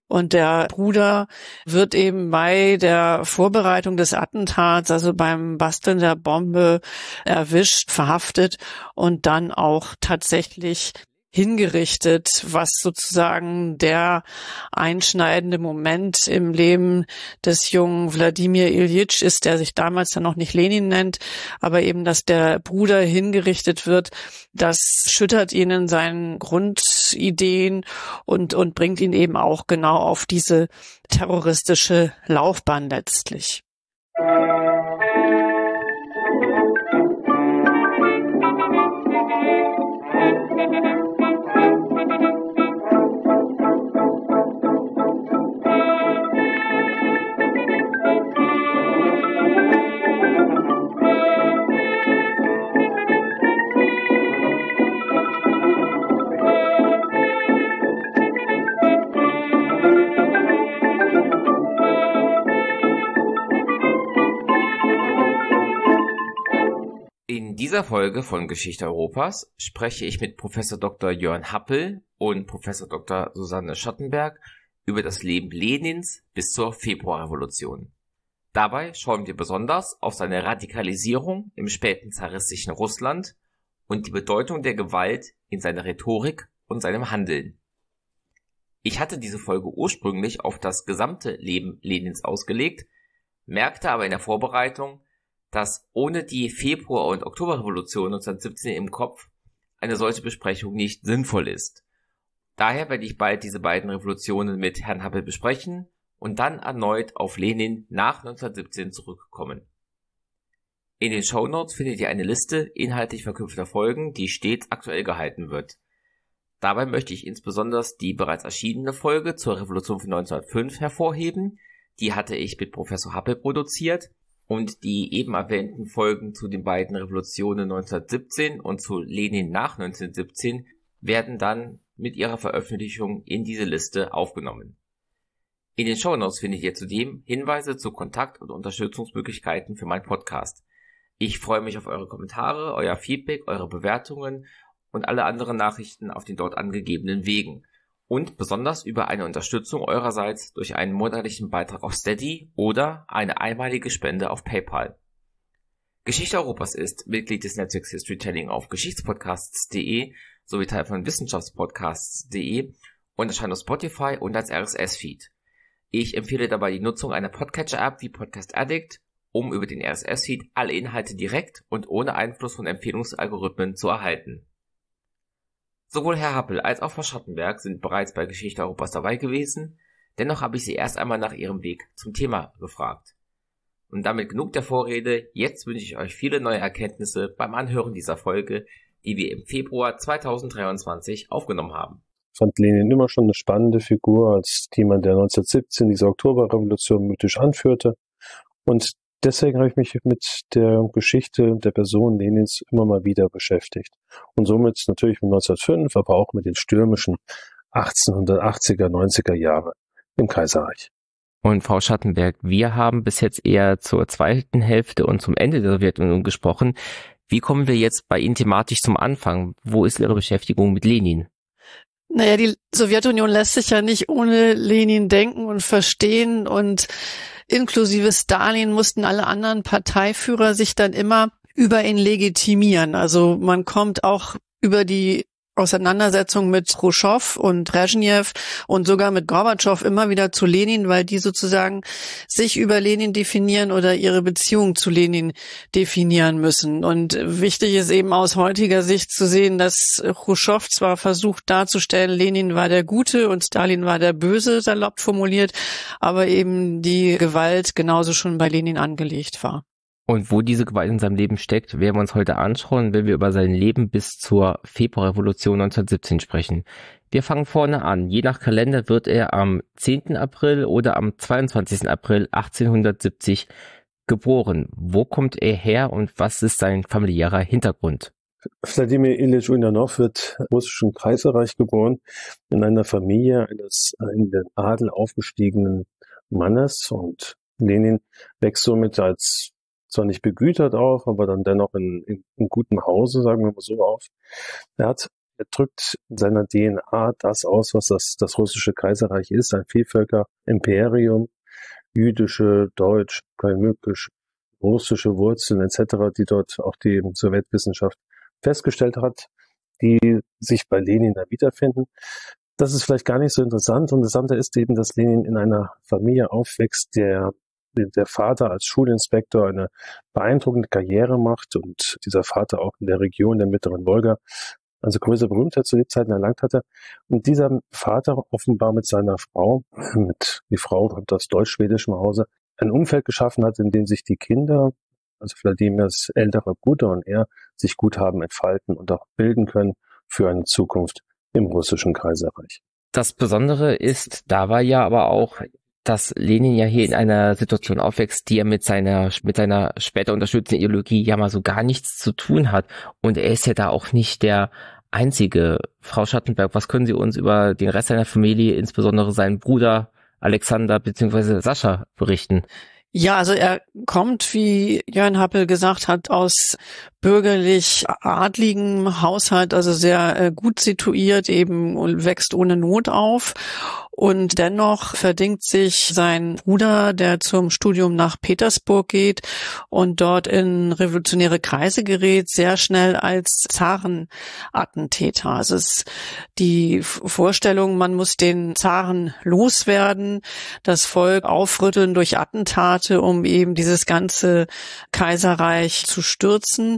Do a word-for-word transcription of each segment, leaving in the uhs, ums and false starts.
Und der Bruder wird eben bei der Vorbereitung des Attentats, also beim Basteln der Bombe, erwischt, verhaftet und dann auch tatsächlich hingerichtet, was sozusagen der einschneidende Moment im Leben des jungen Wladimir Iljitsch ist, der sich damals dann noch nicht Lenin nennt, aber eben, dass der Bruder hingerichtet wird, das schüttert ihn in seinen Grundideen und, und bringt ihn eben auch genau auf diese terroristische Laufbahn letztlich. In dieser Folge von Geschichte Europas spreche ich mit Professor Doktor Jörn Happel und Professor Doktor Susanne Schattenberg über das Leben Lenins bis zur Februarrevolution. Dabei schauen wir besonders auf seine Radikalisierung im späten zaristischen Russland und die Bedeutung der Gewalt in seiner Rhetorik und seinem Handeln. Ich hatte diese Folge ursprünglich auf das gesamte Leben Lenins ausgelegt, merkte aber in der Vorbereitung, dass ohne die Februar- und Oktoberrevolution neunzehnhundertsiebzehn im Kopf eine solche Besprechung nicht sinnvoll ist. Daher werde ich bald diese beiden Revolutionen mit Herrn Happel besprechen und dann erneut auf Lenin nach neunzehnhundertsiebzehn zurückkommen. In den Shownotes findet ihr eine Liste inhaltlich verknüpfter Folgen, die stets aktuell gehalten wird. Dabei möchte ich insbesondere die bereits erschienene Folge zur Revolution von neunzehnhundertfünf hervorheben. Die hatte ich mit Professor Happel produziert. Und die eben erwähnten Folgen zu den beiden Revolutionen neunzehnhundertsiebzehn und zu Lenin nach neunzehnhundertsiebzehn werden dann mit ihrer Veröffentlichung in diese Liste aufgenommen. In den Shownotes findet ihr zudem Hinweise zu Kontakt- und Unterstützungsmöglichkeiten für meinen Podcast. Ich freue mich auf eure Kommentare, euer Feedback, eure Bewertungen und alle anderen Nachrichten auf den dort angegebenen Wegen. Und besonders über eine Unterstützung eurerseits durch einen monatlichen Beitrag auf Steady oder eine einmalige Spende auf PayPal. Geschichte Europas ist Mitglied des Netzwerks Historytelling auf geschichtspodcasts punkt de sowie Teil von wissenschaftspodcasts punkt de und erscheint auf Spotify und als R S S-Feed. Ich empfehle dabei die Nutzung einer Podcatcher-App wie Podcast Addict, um über den R S S-Feed alle Inhalte direkt und ohne Einfluss von Empfehlungsalgorithmen zu erhalten. Sowohl Herr Happel als auch Frau Schattenberg sind bereits bei Geschichte Europas dabei gewesen, dennoch habe ich sie erst einmal nach ihrem Weg zum Thema gefragt. Und damit genug der Vorrede, jetzt wünsche ich euch viele neue Erkenntnisse beim Anhören dieser Folge, die wir im Februar zweitausenddreiundzwanzig aufgenommen haben. Ich fand Lenin immer schon eine spannende Figur als jemand, der neunzehnhundertsiebzehn diese Oktoberrevolution mythisch anführte. Und deswegen habe ich mich mit der Geschichte der Person Lenins immer mal wieder beschäftigt. Und somit natürlich mit neunzehnhundertfünf, aber auch mit den stürmischen achtzehnhundertachtziger, neunziger Jahre im Kaiserreich. Und Frau Schattenberg, wir haben bis jetzt eher zur zweiten Hälfte und zum Ende der Sowjetunion gesprochen. Wie kommen wir jetzt bei Ihnen thematisch zum Anfang? Wo ist Ihre Beschäftigung mit Lenin? Naja, die Sowjetunion lässt sich ja nicht ohne Lenin denken und verstehen, und inklusive Stalin mussten alle anderen Parteiführer sich dann immer über ihn legitimieren. Also man kommt auch über die Auseinandersetzung mit Chruschtschow und Brezhnev und sogar mit Gorbatschow immer wieder zu Lenin, weil die sozusagen sich über Lenin definieren oder ihre Beziehung zu Lenin definieren müssen. Und wichtig ist eben aus heutiger Sicht zu sehen, dass Chruschtschow zwar versucht darzustellen, Lenin war der Gute und Stalin war der Böse, salopp formuliert, aber eben die Gewalt genauso schon bei Lenin angelegt war. Und wo diese Gewalt in seinem Leben steckt, werden wir uns heute anschauen, wenn wir über sein Leben bis zur Februarrevolution neunzehnhundertsiebzehn sprechen. Wir fangen vorne an. Je nach Kalender wird er am zehnten April oder am zweiundzwanzigsten April achtzehnhundertsiebzig geboren. Wo kommt er her und was ist sein familiärer Hintergrund? Wladimir Iljitsch Uljanov wird im russischen Kaiserreich geboren, in einer Familie eines in den Adel aufgestiegenen Mannes, und Lenin wächst somit als zwar nicht begütert auf, aber dann dennoch in, in, in gutem Hause, sagen wir mal so, auf. Er hat er drückt in seiner D N A das aus, was das, das russische Kaiserreich ist, ein Vielvölker-Imperium, jüdische, deutsch, kalmykisch, russische Wurzeln et cetera, die dort auch die Sowjetwissenschaft festgestellt hat, die sich bei Lenin da wiederfinden. Das ist vielleicht gar nicht so interessant. Interessanter ist eben, dass Lenin in einer Familie aufwächst, der der Vater als Schulinspektor eine beeindruckende Karriere macht und dieser Vater auch in der Region der Mittleren Wolga, also größere Berühmtheit zu Lebzeiten erlangt hatte. Und dieser Vater offenbar mit seiner Frau, mit die Frau kommt aus deutsch-schwedischem Hause, ein Umfeld geschaffen hat, in dem sich die Kinder, also Wladimirs älterer Bruder und er, sich gut haben entfalten und auch bilden können für eine Zukunft im russischen Kaiserreich. Das Besondere ist dabei ja aber auch, dass Lenin ja hier in einer Situation aufwächst, die er mit seiner mit seiner später unterstützenden Ideologie ja mal so gar nichts zu tun hat. Und er ist ja da auch nicht der einzige. Frau Schattenberg, was können Sie uns über den Rest seiner Familie, insbesondere seinen Bruder Alexander bzw. Sascha, berichten? Ja, also er kommt, wie Jörn Happel gesagt hat, aus bürgerlich adligem Haushalt, also sehr äh, gut situiert, eben und wächst ohne Not auf. Und dennoch verdingt sich sein Bruder, der zum Studium nach Petersburg geht und dort in revolutionäre Kreise gerät, sehr schnell als Zarenattentäter. Also es ist die Vorstellung, man muss den Zaren loswerden, das Volk aufrütteln durch Attentate, um eben dieses ganze Kaiserreich zu stürzen.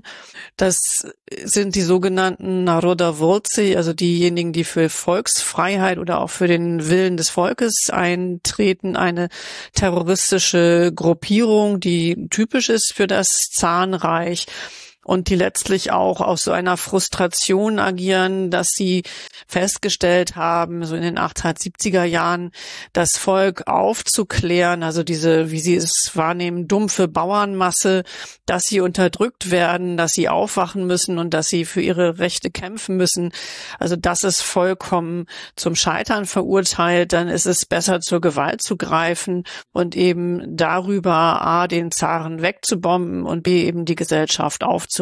Das sind die sogenannten Narodovolci, also diejenigen, die für Volksfreiheit oder auch für den Willen des Volkes eintreten, eine terroristische Gruppierung, die typisch ist für das Zarenreich und die letztlich auch aus so einer Frustration agieren, dass sie festgestellt haben, so in den achtzehnhundertsiebziger Jahren, das Volk aufzuklären, also diese, wie sie es wahrnehmen, dumpfe Bauernmasse, dass sie unterdrückt werden, dass sie aufwachen müssen und dass sie für ihre Rechte kämpfen müssen. Also das ist vollkommen zum Scheitern verurteilt. Dann ist es besser, zur Gewalt zu greifen und eben darüber A, den Zaren wegzubomben und B, eben die Gesellschaft aufzurütteln.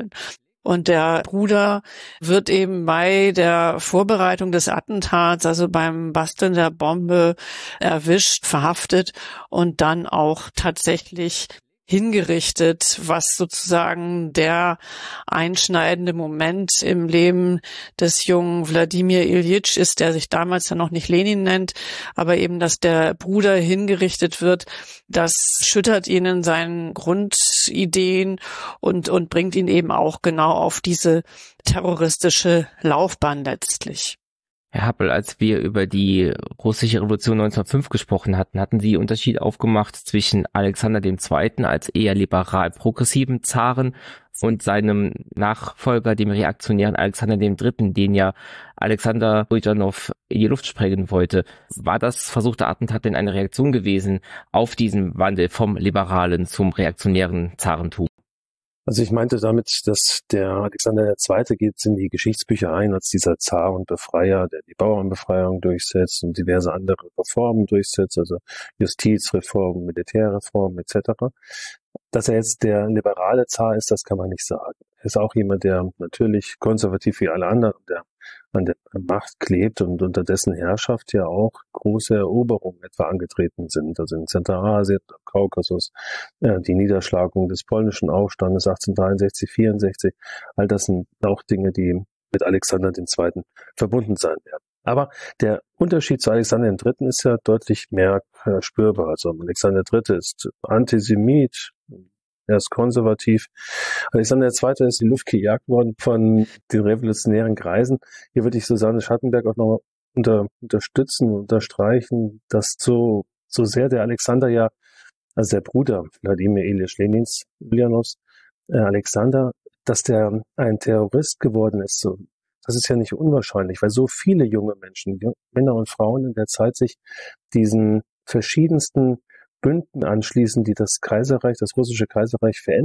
Und der Bruder wird eben bei der Vorbereitung des Attentats, also beim Basteln der Bombe, erwischt, verhaftet und dann auch tatsächlich hingerichtet, was sozusagen der einschneidende Moment im Leben des jungen Wladimir Iljitsch ist, der sich damals ja noch nicht Lenin nennt, aber eben, dass der Bruder hingerichtet wird, das schüttert ihn in seinen Grundideen und, und bringt ihn eben auch genau auf diese terroristische Laufbahn letztlich. Herr Happel, als wir über die russische Revolution neunzehnhundertfünf gesprochen hatten, hatten Sie Unterschied aufgemacht zwischen Alexander dem Zweiten als eher liberal-progressiven Zaren und seinem Nachfolger, dem reaktionären Alexander dem Dritten, den ja Alexander Uljanov in die Luft sprengen wollte. War das versuchte Attentat denn eine Reaktion gewesen auf diesen Wandel vom liberalen zum reaktionären Zarentum? Also ich meinte damit, dass der Alexander der Zweite geht in die Geschichtsbücher ein als dieser Zar und Befreier, der die Bauernbefreiung durchsetzt und diverse andere Reformen durchsetzt, also Justizreformen, Militärreformen et cetera. Dass er jetzt der liberale Zar ist, das kann man nicht sagen. Er ist auch jemand, der natürlich konservativ wie alle anderen, der an der Macht klebt und unter dessen Herrschaft ja auch große Eroberungen etwa angetreten sind. Also in Zentralasien, Kaukasus, äh, die Niederschlagung des polnischen Aufstandes achtzehnhundertdreiundsechzig, vierundsechzig, all das sind auch Dinge, die mit Alexander dem Zweiten verbunden sein werden. Aber der Unterschied zu Alexander dem Dritten ist ja deutlich mehr äh, spürbar. Also Alexander der Dritte ist Antisemit, er ist konservativ. Alexander der Zweite ist in die Luft gejagt worden von den revolutionären Kreisen. Hier würde ich Susanne Schattenberg auch noch unter, unterstützen, unterstreichen, dass so, so sehr der Alexander ja, also der Bruder Wladimir Ilyich Lenins, Uljanovs, äh, Alexander, dass der ein Terrorist geworden ist. So, das ist ja nicht unwahrscheinlich, weil so viele junge Menschen, Männer und Frauen in der Zeit sich diesen verschiedensten Bünden anschließen, die das Kaiserreich, das russische Kaiserreich verändern wollen.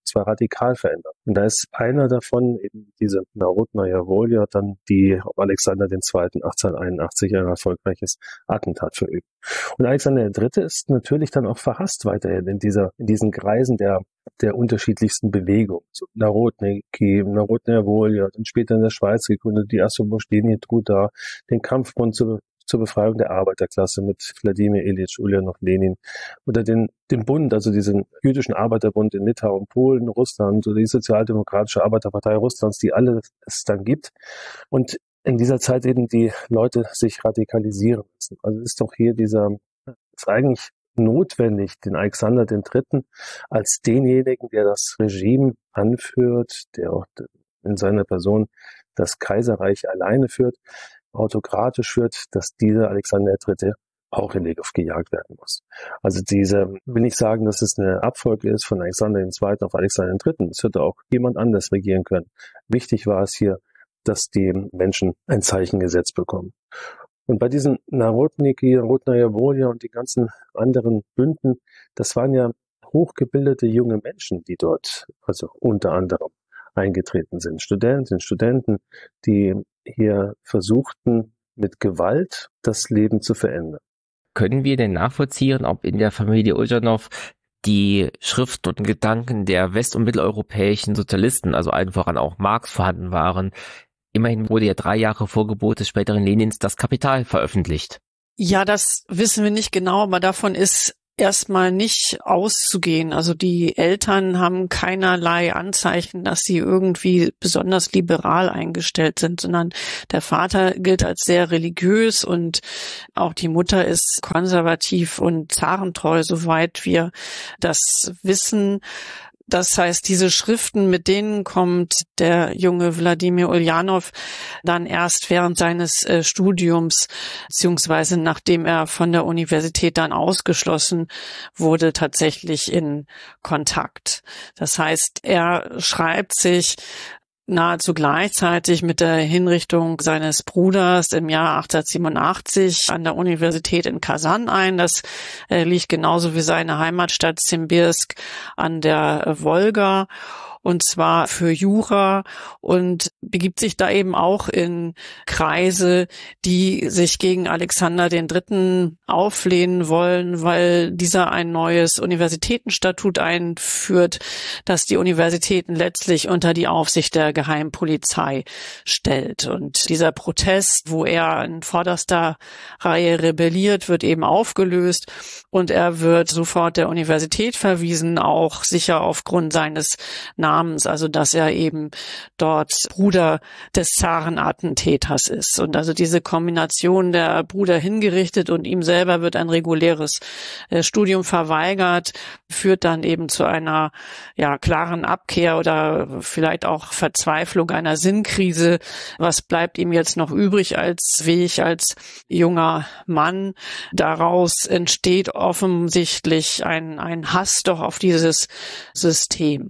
zwar radikal verändern. Und da ist einer davon eben diese Narodnaja Volja, dann die auf Alexander der Zweite. achtzehnhunderteinundachtzig ein erfolgreiches Attentat verübt. Und Alexander der Dritte ist natürlich dann auch verhasst weiterhin in dieser, in diesen Kreisen der, der unterschiedlichsten Bewegungen. So Narodniki, Narodnaja Volja, dann später in der Schweiz gegründet, die Oswobodijny Truda, den Kampfbund zur, zur Befreiung der Arbeiterklasse mit Wladimir Ilyich Ulyanov Lenin oder den, den Bund, also diesen jüdischen Arbeiterbund in Litauen, Polen, Russland oder die Sozialdemokratische Arbeiterpartei Russlands, die alle es dann gibt. Und in dieser Zeit eben die Leute sich radikalisieren müssen. Also ist doch hier dieser, ist eigentlich notwendig, den Alexander den Dritten als denjenigen, der das Regime anführt, der auch in seiner Person das Kaiserreich alleine führt, autokratisch führt, dass dieser Alexander der Dritte auch in die Luft gejagt werden muss. Also diese, will nicht sagen, dass es eine Abfolge ist von Alexander der Zweite auf Alexander der Dritte. Es hätte auch jemand anders regieren können. Wichtig war es hier, dass die Menschen ein Zeichen gesetzt bekommen. Und bei diesen Narodniki, Narodnaja Volja und die ganzen anderen Bünden, das waren ja hochgebildete junge Menschen, die dort, also unter anderem, eingetreten sind. Studentinnen, Studenten, die hier versuchten, mit Gewalt das Leben zu verändern. Können wir denn nachvollziehen, ob in der Familie Ulyanov die Schrift und Gedanken der west- und mitteleuropäischen Sozialisten, also allen voran auch Marx, vorhanden waren? Immerhin wurde ja drei Jahre vor Geburt des späteren Lenins das Kapital veröffentlicht. Ja, das wissen wir nicht genau, aber davon ist erstmal nicht auszugehen. Also die Eltern haben keinerlei Anzeichen, dass sie irgendwie besonders liberal eingestellt sind, sondern der Vater gilt als sehr religiös und auch die Mutter ist konservativ und zarentreu, soweit wir das wissen. Das heißt, diese Schriften, mit denen kommt der junge Wladimir Ulyanov dann erst während seines äh, Studiums, beziehungsweise nachdem er von der Universität dann ausgeschlossen wurde, tatsächlich in Kontakt. Das heißt, er schreibt sich nahezu gleichzeitig mit der Hinrichtung seines Bruders im Jahr achtzehnhundertsiebenundachtzig an der Universität in Kasan ein. Das äh, liegt genauso wie seine Heimatstadt Simbirsk an der Wolga, und zwar für Jura, und begibt sich da eben auch in Kreise, die sich gegen Alexander den Dritten auflehnen wollen, weil dieser ein neues Universitätenstatut einführt, das die Universitäten letztlich unter die Aufsicht der Geheimpolizei stellt. Und dieser Protest, wo er in vorderster Reihe rebelliert, wird eben aufgelöst und er wird sofort der Universität verwiesen, auch sicher aufgrund seines Namens, also dass er eben dort Bruder des Zarenattentäters ist. Und also diese Kombination, der Bruder hingerichtet und ihm selber wird ein reguläres äh, Studium verweigert, führt dann eben zu einer ja klaren Abkehr oder vielleicht auch Verzweiflung, einer Sinnkrise. Was bleibt ihm jetzt noch übrig als Weg, als junger Mann? Daraus entsteht offensichtlich ein, ein Hass doch auf dieses System.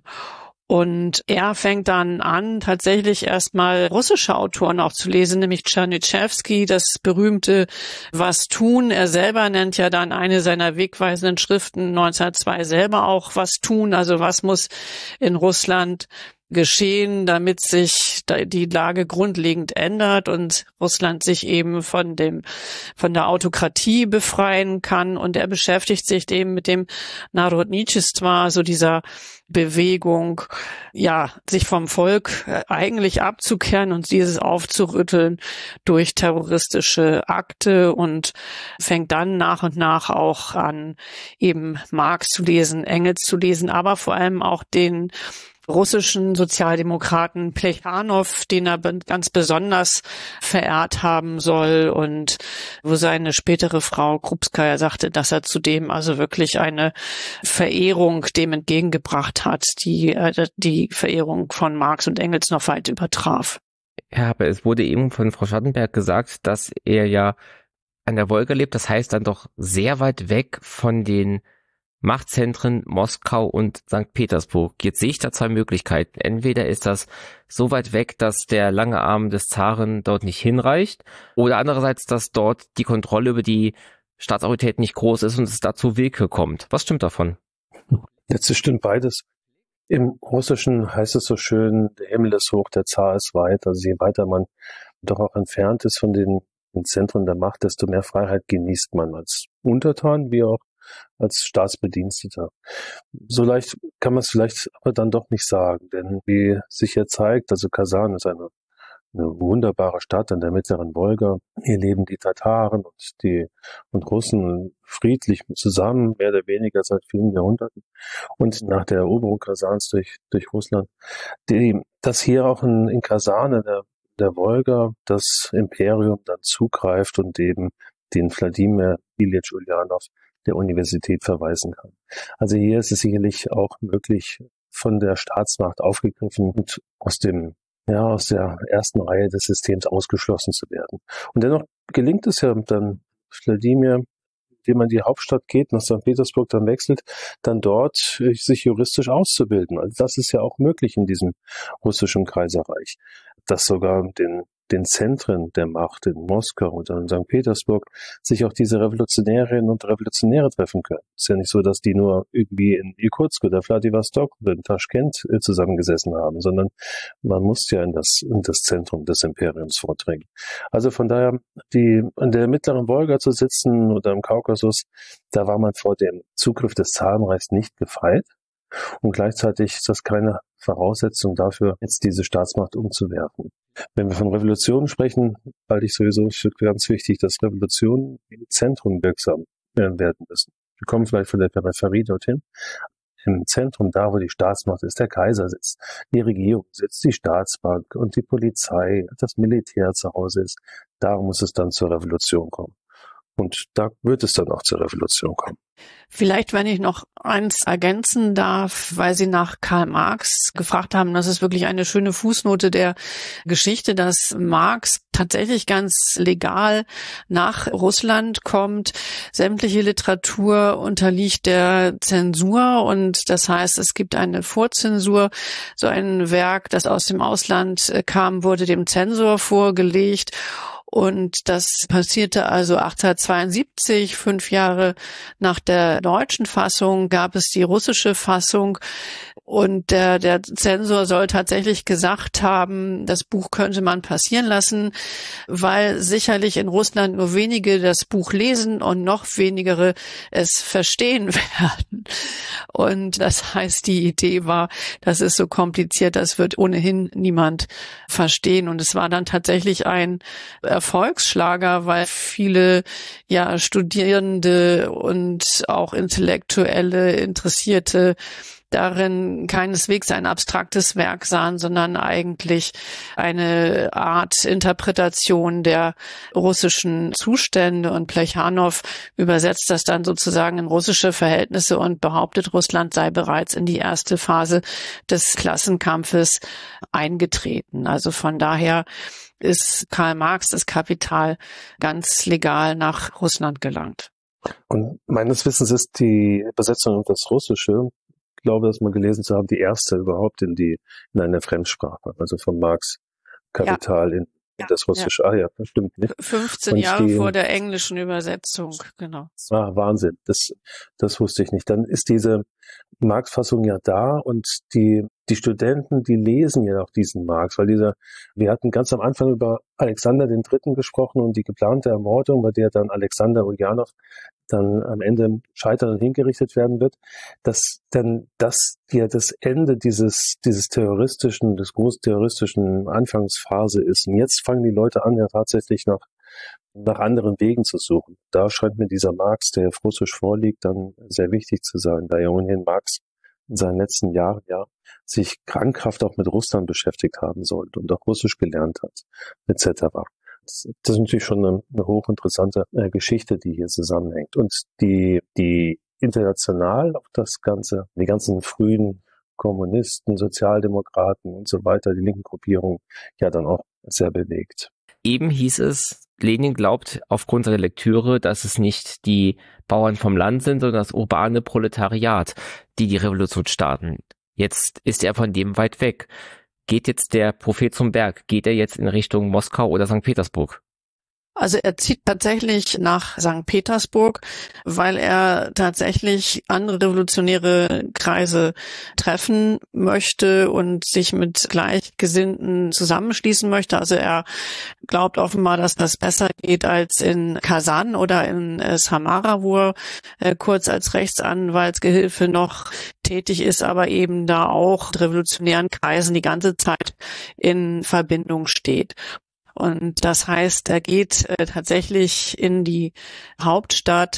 Und er fängt dann an, tatsächlich erstmal russische Autoren auch zu lesen, nämlich Tschernitschewski, das berühmte Was tun. Er selber nennt ja dann eine seiner wegweisenden Schriften neunzehnhundertzwei selber auch Was tun, also was muss in Russland geschehen, damit sich die Lage grundlegend ändert und Russland sich eben von dem, von der Autokratie befreien kann. Und er beschäftigt sich eben mit dem Narodnitschistwa, also dieser Bewegung, ja, sich vom Volk eigentlich abzukehren und dieses aufzurütteln durch terroristische Akte, und fängt dann nach und nach auch an, eben Marx zu lesen, Engels zu lesen, aber vor allem auch den russischen Sozialdemokraten Plechanow, den er ganz besonders verehrt haben soll, und wo seine spätere Frau Krupskaya sagte, dass er zudem also wirklich eine Verehrung dem entgegengebracht hat, die äh, die Verehrung von Marx und Engels noch weit übertraf. Ja, aber es wurde eben von Frau Schattenberg gesagt, dass er ja an der Wolga lebt, das heißt dann doch sehr weit weg von den Machtzentren Moskau und Sankt Petersburg. Jetzt sehe ich da zwei Möglichkeiten. Entweder ist das so weit weg, dass der lange Arm des Zaren dort nicht hinreicht, oder andererseits, dass dort die Kontrolle über die Staatsautorität nicht groß ist und es dazu Willkür kommt. Was stimmt davon? Letztes stimmt beides. Im Russischen heißt es so schön, der Himmel ist hoch, der Zar ist weit. Also je weiter man doch auch entfernt ist von den, den Zentren der Macht, desto mehr Freiheit genießt man als Untertan wie auch als Staatsbediensteter. So leicht kann man es vielleicht aber dann doch nicht sagen, denn wie sich hier zeigt, also Kasan ist eine, eine wunderbare Stadt an der mittleren Wolga. Hier leben die Tataren und die und Russen friedlich zusammen, mehr oder weniger seit vielen Jahrhunderten. Und nach der Eroberung Kasans durch, durch Russland, die, dass hier auch in, in Kasan, in der, der Wolga, das Imperium dann zugreift und eben den Wladimir Ilyich Ulyanov der Universität verweisen kann. Also hier ist es sicherlich auch möglich, von der Staatsmacht aufgegriffen und aus dem, ja, aus der ersten Reihe des Systems ausgeschlossen zu werden. Und dennoch gelingt es ja dann Wladimir, indem man in die Hauptstadt geht, nach Sankt Petersburg dann wechselt, dann dort sich juristisch auszubilden. Also das ist ja auch möglich in diesem russischen Kaiserreich, dass sogar den den Zentren der Macht in Moskau und in Sankt Petersburg sich auch diese Revolutionärinnen und Revolutionäre treffen können. Es ist ja nicht so, dass die nur irgendwie in Irkutsk oder Vladivostok oder in Taschkent zusammengesessen haben, sondern man muss ja in das, in das Zentrum des Imperiums vordringen. Also von daher, die in der mittleren Wolga zu sitzen oder im Kaukasus, da war man vor dem Zugriff des Zarenreichs nicht gefeit. Und gleichzeitig ist das keine Voraussetzung dafür, jetzt diese Staatsmacht umzuwerfen. Wenn wir von Revolutionen sprechen, halte ich sowieso für ganz wichtig, dass Revolutionen im Zentrum wirksam werden müssen. Wir kommen vielleicht von der Peripherie dorthin. Im Zentrum, da wo die Staatsmacht ist, der Kaiser sitzt, die Regierung sitzt, die Staatsbank und die Polizei, das Militär zu Hause ist, da muss es dann zur Revolution kommen. Und da wird es dann auch zur Revolution kommen. Vielleicht, wenn ich noch eins ergänzen darf, weil Sie nach Karl Marx gefragt haben, das ist wirklich eine schöne Fußnote der Geschichte, dass Marx tatsächlich ganz legal nach Russland kommt. Sämtliche Literatur unterliegt der Zensur und das heißt, es gibt eine Vorzensur. So ein Werk, das aus dem Ausland kam, wurde dem Zensor vorgelegt. Und das passierte also achtzehnhundertzweiundsiebzig, fünf Jahre nach der deutschen Fassung gab es die russische Fassung. Und der, der Zensor soll tatsächlich gesagt haben, das Buch könnte man passieren lassen, weil sicherlich in Russland nur wenige das Buch lesen und noch wenigere es verstehen werden. Und das heißt, die Idee war, das ist so kompliziert, das wird ohnehin niemand verstehen. Und es war dann tatsächlich ein Erfolgsschlager, weil viele ja Studierende und auch Intellektuelle, Interessierte darin keineswegs ein abstraktes Werk sahen, sondern eigentlich eine Art Interpretation der russischen Zustände. Und Plechanow übersetzt das dann sozusagen in russische Verhältnisse und behauptet, Russland sei bereits in die erste Phase des Klassenkampfes eingetreten. Also von daher ist Karl Marx das Kapital ganz legal nach Russland gelangt. Und meines Wissens ist die Übersetzung auf das Russische, ich glaube, das mal gelesen zu haben, die erste überhaupt in die in eine Fremdsprache, also von Marx Kapital ja. in, in das Russische. Ja. Ah ja, das stimmt nicht. fünfzehn Jahre die, vor der englischen Übersetzung, genau. Ah, Wahnsinn, das, das wusste ich nicht. Dann ist diese Marx-Fassung ja da und die, die Studenten, die lesen ja auch diesen Marx, weil dieser, wir hatten ganz am Anfang über Alexander den Dritten gesprochen und die geplante Ermordung, bei der dann Alexander Ulyanov dann am Ende scheitern und hingerichtet werden wird, dass dann das ja das Ende dieses dieses terroristischen, des großterroristischen Anfangsphase ist. Und jetzt fangen die Leute an, ja tatsächlich nach nach anderen Wegen zu suchen. Da scheint mir dieser Marx, der auf Russisch vorliegt, dann sehr wichtig zu sein, da ja ohnehin Marx in seinen letzten Jahren ja sich krankhaft auch mit Russland beschäftigt haben sollte und auch Russisch gelernt hat, et cetera. Das ist natürlich schon eine, eine hochinteressante äh, Geschichte, die hier zusammenhängt. Und die, die international auch das Ganze, die ganzen frühen Kommunisten, Sozialdemokraten und so weiter, die linken Gruppierungen, ja dann auch sehr bewegt. Eben hieß es, Lenin glaubt aufgrund seiner Lektüre, dass es nicht die Bauern vom Land sind, sondern das urbane Proletariat, die die Revolution starten. Jetzt ist er von dem weit weg. Geht jetzt der Prophet zum Berg? Geht er jetzt in Richtung Moskau oder Sankt Petersburg? Also er zieht tatsächlich nach Sankt Petersburg, weil er tatsächlich andere revolutionäre Kreise treffen möchte und sich mit Gleichgesinnten zusammenschließen möchte. Also er glaubt offenbar, dass das besser geht als in Kasan oder in Samara, wo er äh, kurz als Rechtsanwaltsgehilfe noch tätig ist, aber eben da auch mit revolutionären Kreisen die ganze Zeit in Verbindung steht. Und das heißt, er geht äh, tatsächlich in die Hauptstadt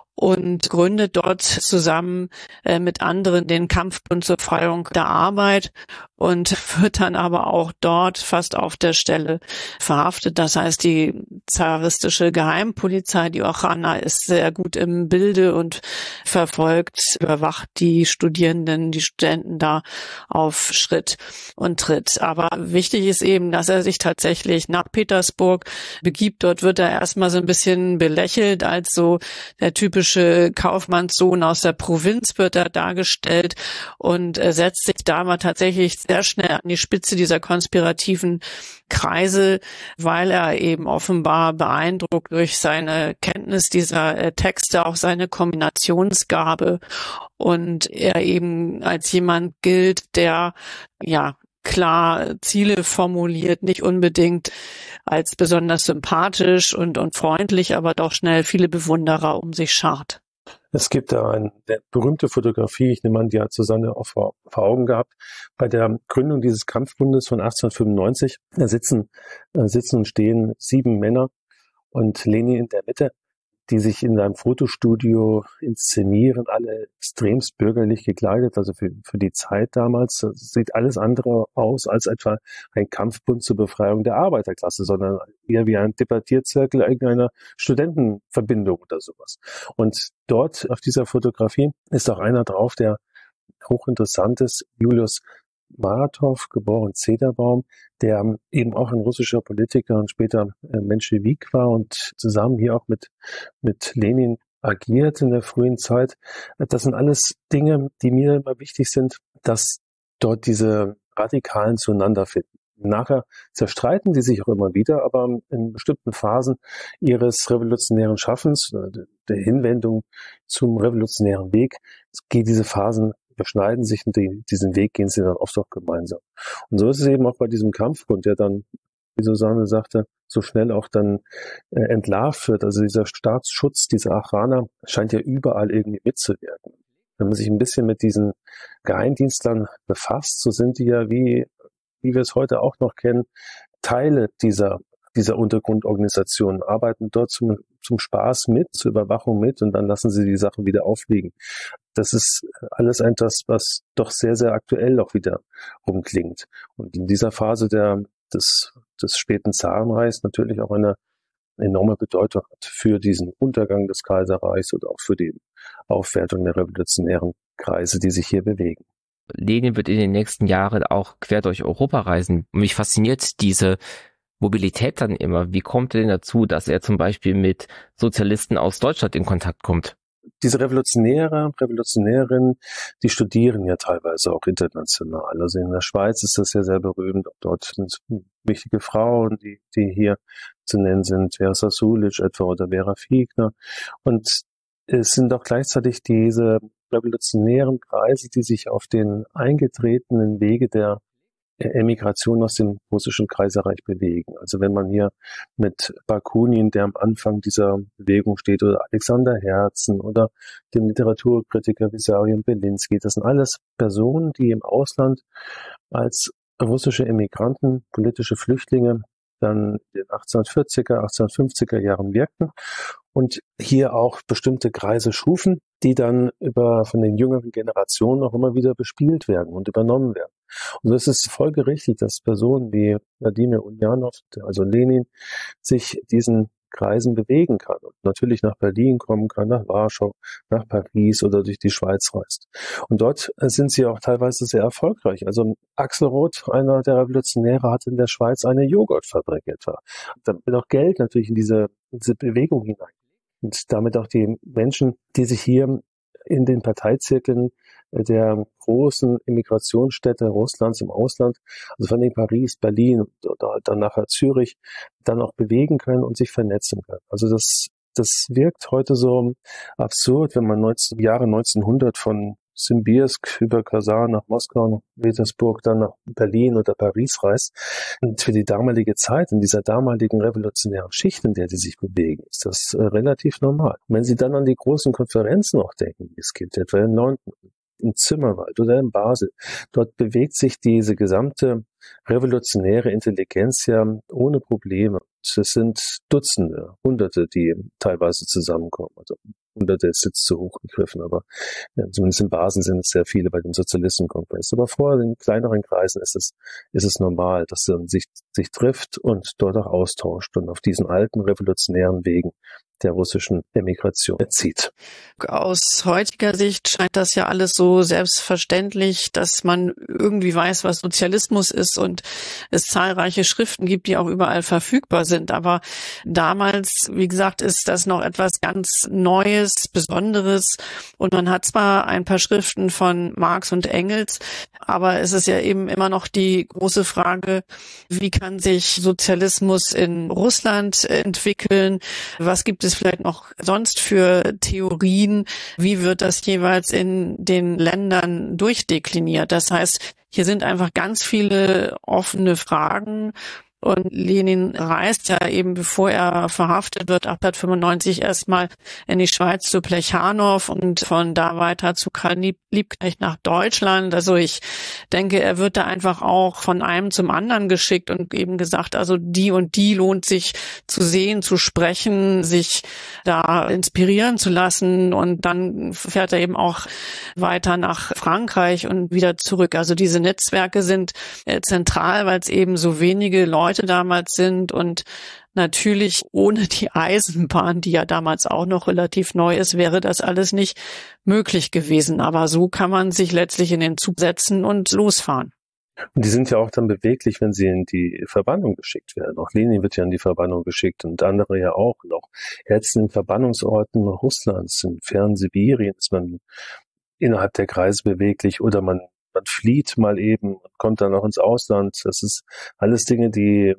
und gründet dort zusammen äh, mit anderen den Kampfbund zur Befreiung der Arbeit und wird dann aber auch dort fast auf der Stelle verhaftet. Das heißt, die zaristische Geheimpolizei, die Ochrana, ist sehr gut im Bilde und verfolgt, überwacht die Studierenden, die Studenten da auf Schritt und Tritt. Aber wichtig ist eben, dass er sich tatsächlich nach Petersburg begibt. Dort wird er erstmal so ein bisschen belächelt als so der typische Kaufmannssohn aus der Provinz, wird er dargestellt, und er setzt sich da mal tatsächlich sehr schnell an die Spitze dieser konspirativen Kreise, weil er eben offenbar beeindruckt durch seine Kenntnis dieser äh, Texte, auch seine Kombinationsgabe, und er eben als jemand gilt, der ja klar Ziele formuliert, nicht unbedingt als besonders sympathisch und, und freundlich, aber doch schnell viele Bewunderer um sich schart. Es gibt da eine berühmte Fotografie, ich nehme an, die hat Susanne auch vor, vor Augen gehabt, bei der Gründung dieses Kampfbundes von achtzehnhundertfünfundneunzig. Da sitzen, äh, sitzen und stehen sieben Männer und Lenin in der Mitte, die sich in einem Fotostudio inszenieren, alle extremst bürgerlich gekleidet, also für, für die Zeit damals. Das sieht alles andere aus als etwa ein Kampfbund zur Befreiung der Arbeiterklasse, sondern eher wie ein Debattierzirkel irgendeiner Studentenverbindung oder sowas. Und dort auf dieser Fotografie ist auch einer drauf, der hochinteressant ist, Julius Maratow, geboren Zederbaum, der eben auch ein russischer Politiker und später Menschewik war und zusammen hier auch mit, mit Lenin agiert in der frühen Zeit. Das sind alles Dinge, die mir immer wichtig sind, dass dort diese Radikalen zueinander finden. Nachher zerstreiten die sich auch immer wieder, aber in bestimmten Phasen ihres revolutionären Schaffens, der Hinwendung zum revolutionären Weg, geht diese Phasen überschneiden sich und die, diesen Weg gehen sie dann oft auch gemeinsam. Und so ist es eben auch bei diesem Kampfbund, der dann, wie Susanne sagte, so schnell auch dann äh, entlarvt wird. Also dieser Staatsschutz, dieser Ochrana scheint ja überall irgendwie mitzuwirken. Wenn man sich ein bisschen mit diesen Geheimdienstlern befasst, so sind die ja, wie, wie wir es heute auch noch kennen, Teile dieser dieser Untergrundorganisationen, arbeiten dort zum, zum Spaß mit, zur Überwachung mit, und dann lassen sie die Sachen wieder aufliegen. Das ist alles etwas, was doch sehr, sehr aktuell auch wieder rumklingt. Und in dieser Phase der, des, des späten Zarenreichs natürlich auch eine enorme Bedeutung hat für diesen Untergang des Kaiserreichs oder auch für die Aufwertung der revolutionären Kreise, die sich hier bewegen. Lenin wird in den nächsten Jahren auch quer durch Europa reisen. Mich fasziniert diese Mobilität dann immer. Wie kommt er denn dazu, dass er zum Beispiel mit Sozialisten aus Deutschland in Kontakt kommt? Diese Revolutionäre, Revolutionärinnen, die studieren ja teilweise auch international. Also in der Schweiz ist das ja sehr berühmt. Dort sind wichtige Frauen, die, die hier zu nennen sind, Vera Sasulic etwa oder Vera Fiegner. Und es sind auch gleichzeitig diese revolutionären Kreise, die sich auf den eingetretenen Wege der Emigration aus dem russischen Kaiserreich bewegen. Also wenn man hier mit Bakunin, der am Anfang dieser Bewegung steht, oder Alexander Herzen oder dem Literaturkritiker Wissarion Belinsky, das sind alles Personen, die im Ausland als russische Emigranten, politische Flüchtlinge dann in den achtzehnhundertvierziger, achtzehnhundertfünfziger Jahren wirkten und hier auch bestimmte Kreise schufen, die dann über von den jüngeren Generationen auch immer wieder bespielt werden und übernommen werden. Und es ist folgerichtig, dass Personen wie Wladimir Ulyanov, also Lenin, sich diesen Kreisen bewegen kann und natürlich nach Berlin kommen kann, nach Warschau, nach Paris oder durch die Schweiz reist. Und dort sind sie auch teilweise sehr erfolgreich. Also Axel Roth, einer der Revolutionäre, hat in der Schweiz eine Joghurtfabrik etwa. Da wird auch Geld natürlich in diese, diese Bewegung hinein. Und damit auch die Menschen, die sich hier in den Parteizirkeln der großen Emigrationsstädte Russlands im Ausland, also von den Paris, Berlin oder dann nachher Zürich, dann auch bewegen können und sich vernetzen können. Also das, das wirkt heute so absurd, wenn man neunzehn, Jahre neunzehnhundert von Simbirsk über Kasan nach Moskau, nach Petersburg, dann nach Berlin oder Paris reist. Und für die damalige Zeit, in dieser damaligen revolutionären Schicht, in der die sich bewegen, ist das äh, relativ normal. Und wenn Sie dann an die großen Konferenzen auch denken, wie es gibt, etwa in London, im Zimmerwald oder in Basel, dort bewegt sich diese gesamte revolutionäre Intelligenz ja ohne Probleme. Es sind Dutzende, Hunderte, die teilweise zusammenkommen. Also Hunderte ist jetzt zu hoch gegriffen, aber ja, zumindest in Basel sind es sehr viele bei dem Sozialistenkongress. Aber vorher in kleineren Kreisen ist es, ist es normal, dass man sich, sich trifft und dort auch austauscht und auf diesen alten revolutionären Wegen der russischen Emigration erzieht. Aus heutiger Sicht scheint das ja alles so selbstverständlich, dass man irgendwie weiß, was Sozialismus ist und es zahlreiche Schriften gibt, die auch überall verfügbar sind. Aber damals, wie gesagt, ist das noch etwas ganz Neues, Besonderes. Und man hat zwar ein paar Schriften von Marx und Engels, aber es ist ja eben immer noch die große Frage, wie kann sich Sozialismus in Russland entwickeln? Was gibt es vielleicht noch sonst für Theorien? Wie wird das jeweils in den Ländern durchdekliniert? Das heißt, hier sind einfach ganz viele offene Fragen. Und Lenin reist ja eben, bevor er verhaftet wird, achtzehnhundertfünfundneunzig erstmal in die Schweiz zu Plechanow und von da weiter zu Karl Liebknecht nach Deutschland. Also ich denke, er wird da einfach auch von einem zum anderen geschickt und eben gesagt, also die und die lohnt sich zu sehen, zu sprechen, sich da inspirieren zu lassen. Und dann fährt er eben auch weiter nach Frankreich und wieder zurück. Also diese Netzwerke sind zentral, weil es eben so wenige Leute damals sind und natürlich ohne die Eisenbahn, die ja damals auch noch relativ neu ist, wäre das alles nicht möglich gewesen. Aber so kann man sich letztlich in den Zug setzen und losfahren. Und die sind ja auch dann beweglich, wenn sie in die Verbannung geschickt werden. Auch Lenin wird ja in die Verbannung geschickt und andere ja auch. Und auch jetzt in Verbannungsorten Russlands, in fernen Sibirien ist man innerhalb der Kreise beweglich oder man Man flieht mal eben und kommt dann auch ins Ausland. Das ist alles Dinge, die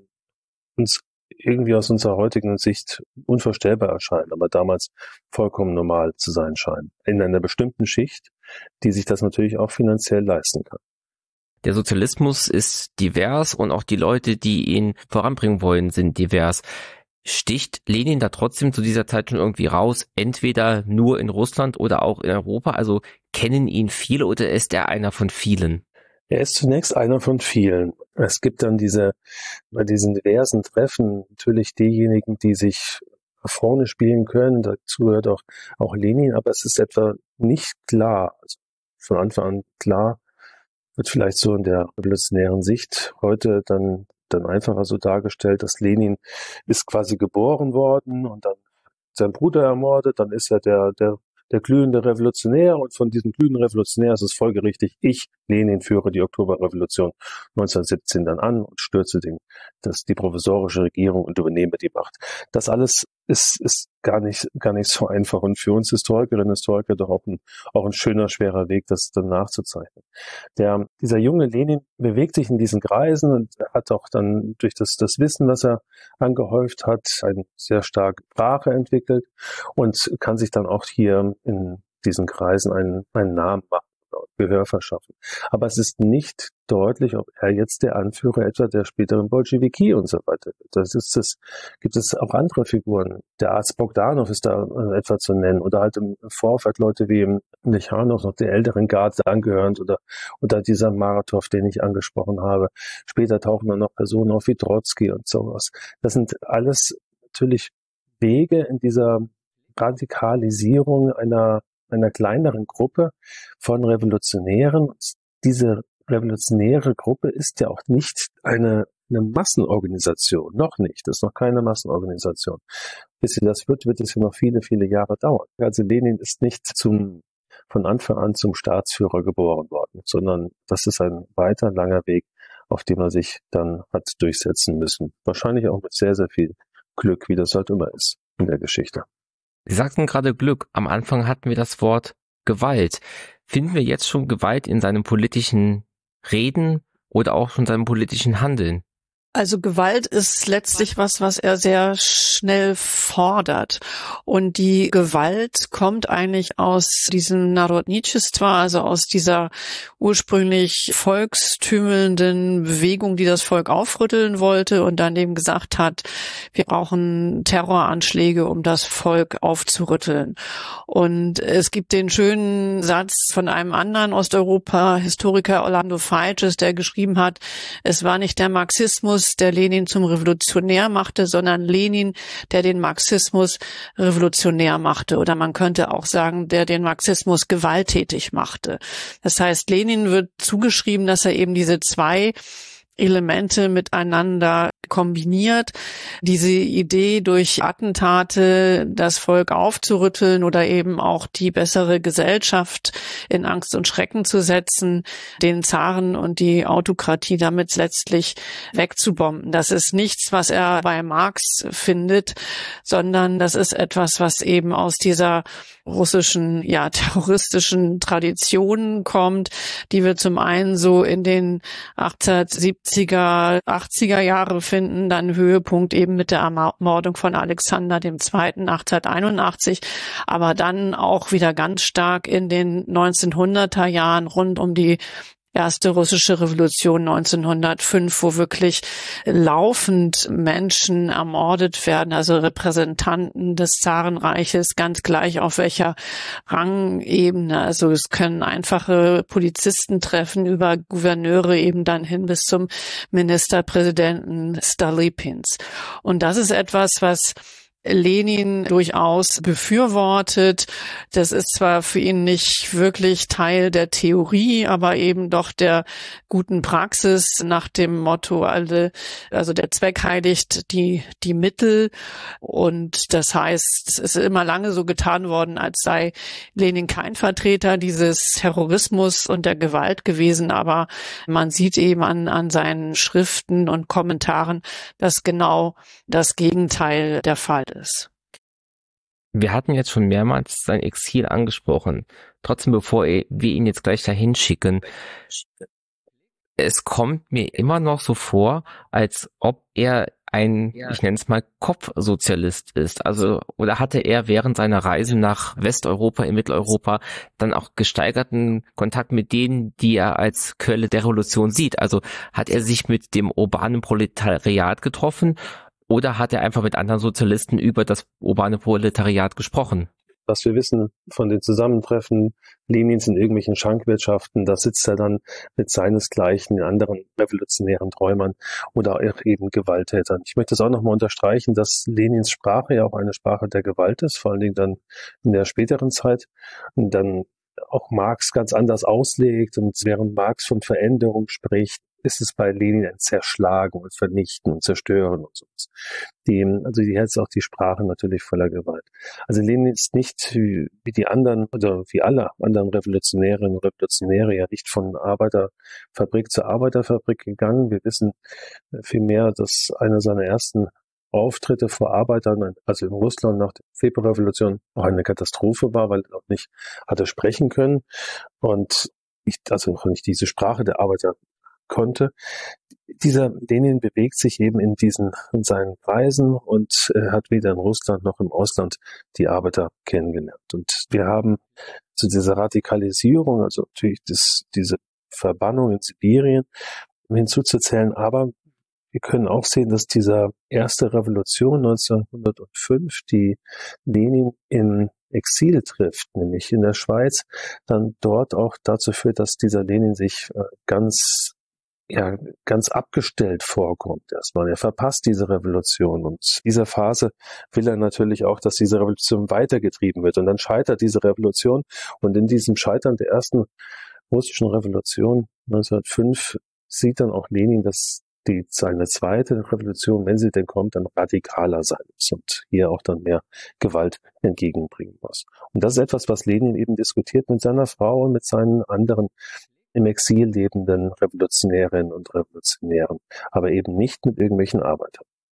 uns irgendwie aus unserer heutigen Sicht unvorstellbar erscheinen, aber damals vollkommen normal zu sein scheinen. In einer bestimmten Schicht, die sich das natürlich auch finanziell leisten kann. Der Sozialismus ist divers und auch die Leute, die ihn voranbringen wollen, sind divers. Sticht Lenin da trotzdem zu dieser Zeit schon irgendwie raus, entweder nur in Russland oder auch in Europa? Also kennen ihn viele oder ist er einer von vielen? Er ist zunächst einer von vielen. Es gibt dann diese, bei diesen diversen Treffen natürlich diejenigen, die sich vorne spielen können. Dazu gehört auch, auch Lenin, aber es ist etwa nicht klar, also von Anfang an klar, wird vielleicht so in der revolutionären Sicht heute dann dann einfacher so dargestellt, dass Lenin ist quasi geboren worden und dann sein Bruder ermordet, dann ist er der, der, der glühende Revolutionär und von diesem glühenden Revolutionär ist es folgerichtig, ich, Lenin, führe die Oktoberrevolution neunzehnhundertsiebzehn dann an und stürze den, das, die provisorische Regierung und übernehme die Macht. Das alles ist, ist gar nicht, gar nicht so einfach und für uns Historikerinnen und Historiker doch auch ein, auch ein schöner, schwerer Weg, das dann nachzuzeichnen. Der, dieser junge Lenin bewegt sich in diesen Kreisen und hat auch dann durch das, das Wissen, was er angehäuft hat, eine sehr starke Sprache entwickelt und kann sich dann auch hier in diesen Kreisen einen, einen Namen machen, Gehör verschaffen. Aber es ist nicht deutlich, ob er jetzt der Anführer etwa der späteren Bolschewiki und so weiter wird. Das ist das, gibt es auch andere Figuren. Der Arzt Bogdanov ist da äh, etwa zu nennen oder halt im Vorfeld Leute wie Plechanow, noch der älteren Garde angehörend oder, oder dieser Maratow, den ich angesprochen habe. Später tauchen dann noch Personen auf wie Trotzki und sowas. Das sind alles natürlich Wege in dieser Radikalisierung einer einer kleineren Gruppe von Revolutionären. Diese revolutionäre Gruppe ist ja auch nicht eine, eine Massenorganisation, noch nicht, das ist noch keine Massenorganisation. Bis sie das wird, wird es ja noch viele, viele Jahre dauern. Also Lenin ist nicht zum, von Anfang an zum Staatsführer geboren worden, sondern das ist ein weiter, langer Weg, auf dem er sich dann hat durchsetzen müssen. Wahrscheinlich auch mit sehr, sehr viel Glück, wie das halt immer ist in der Geschichte. Sie sagten gerade Glück. Am Anfang hatten wir das Wort Gewalt. Finden wir jetzt schon Gewalt in seinem politischen Reden oder auch schon seinem politischen Handeln? Also Gewalt ist letztlich was, was er sehr schnell fordert. Und die Gewalt kommt eigentlich aus diesem Narodnitschestwa, also aus dieser ursprünglich volkstümelnden Bewegung, die das Volk aufrütteln wollte und dann eben gesagt hat, wir brauchen Terroranschläge, um das Volk aufzurütteln. Und es gibt den schönen Satz von einem anderen Osteuropa-Historiker, Orlando Figes, der geschrieben hat, es war nicht der Marxismus, der Lenin zum Revolutionär machte, sondern Lenin, der den Marxismus revolutionär machte. Oder man könnte auch sagen, der den Marxismus gewalttätig machte. Das heißt, Lenin wird zugeschrieben, dass er eben diese zwei Elemente miteinander kombiniert. Diese Idee, durch Attentate das Volk aufzurütteln oder eben auch die bessere Gesellschaft in Angst und Schrecken zu setzen, den Zaren und die Autokratie damit letztlich wegzubomben. Das ist nichts, was er bei Marx findet, sondern das ist etwas, was eben aus dieser russischen, ja, terroristischen Tradition kommt, die wir zum einen so in den achtzehnhundertsiebziger, achtziger Jahre finden, dann Höhepunkt eben mit der Ermordung von Alexander der Zweite achtzehnhunderteinundachtzig, aber dann auch wieder ganz stark in den neunzehnhunderter Jahren rund um die erste russische Revolution neunzehnhundertfünf, wo wirklich laufend Menschen ermordet werden, also Repräsentanten des Zarenreiches, ganz gleich auf welcher Rangebene. Also es können einfache Polizisten treffen über Gouverneure eben dann hin bis zum Ministerpräsidenten Stolypins. Und das ist etwas, was Lenin durchaus befürwortet. Das ist zwar für ihn nicht wirklich Teil der Theorie, aber eben doch der guten Praxis nach dem Motto, alle, also der Zweck heiligt die, die Mittel. Und das heißt, es ist immer lange so getan worden, als sei Lenin kein Vertreter dieses Terrorismus und der Gewalt gewesen. Aber man sieht eben an, an seinen Schriften und Kommentaren, dass genau das Gegenteil der Fall ist. Wir hatten jetzt schon mehrmals sein Exil angesprochen. Trotzdem, bevor wir ihn jetzt gleich dahin schicken, es kommt mir immer noch so vor, als ob er ein, ich nenne es mal, Kopfsozialist ist. Also, oder hatte er während seiner Reise nach Westeuropa, in Mitteleuropa, dann auch gesteigerten Kontakt mit denen, die er als Quelle der Revolution sieht? Also hat er sich mit dem urbanen Proletariat getroffen? Oder hat er einfach mit anderen Sozialisten über das urbane Proletariat gesprochen? Was wir wissen von den Zusammentreffen Lenins in irgendwelchen Schankwirtschaften, da sitzt er dann mit seinesgleichen in anderen revolutionären Träumern oder auch eben Gewalttätern. Ich möchte es auch nochmal unterstreichen, dass Lenins Sprache ja auch eine Sprache der Gewalt ist, vor allen Dingen dann in der späteren Zeit. Und dann auch Marx ganz anders auslegt und während Marx von Veränderung spricht, ist es bei Lenin ein Zerschlagen und Vernichten und Zerstören und sowas. Die, also die hat auch die Sprache natürlich voller Gewalt. Also Lenin ist nicht wie, wie die anderen oder wie alle anderen Revolutionärinnen und Revolutionäre ja nicht von Arbeiterfabrik zu Arbeiterfabrik gegangen. Wir wissen vielmehr, dass einer seiner ersten Auftritte vor Arbeitern, also in Russland nach der Februarrevolution, auch eine Katastrophe war, weil er auch nicht hatte sprechen können und nicht, also auch nicht diese Sprache der Arbeiter konnte. Dieser Lenin bewegt sich eben in diesen in seinen Reisen und äh, hat weder in Russland noch im Ausland die Arbeiter kennengelernt. Und wir haben zu dieser Radikalisierung, also natürlich das, diese Verbannung in Sibirien hinzuzuzählen, aber wir können auch sehen, dass diese erste Revolution neunzehnhundertfünf, die Lenin in Exil trifft, nämlich in der Schweiz, dann dort auch dazu führt, dass dieser Lenin sich äh, ganz ja, ganz abgestellt vorkommt erstmal. Er verpasst diese Revolution und in dieser Phase will er natürlich auch, dass diese Revolution weitergetrieben wird und dann scheitert diese Revolution und in diesem Scheitern der ersten russischen Revolution neunzehnhundertfünf sieht dann auch Lenin, dass die seine zweite Revolution, wenn sie denn kommt, dann radikaler sein muss und hier auch dann mehr Gewalt entgegenbringen muss. Und das ist etwas, was Lenin eben diskutiert mit seiner Frau und mit seinen anderen im Exil lebenden Revolutionärinnen und Revolutionären, aber eben nicht mit irgendwelchen Arbeitern.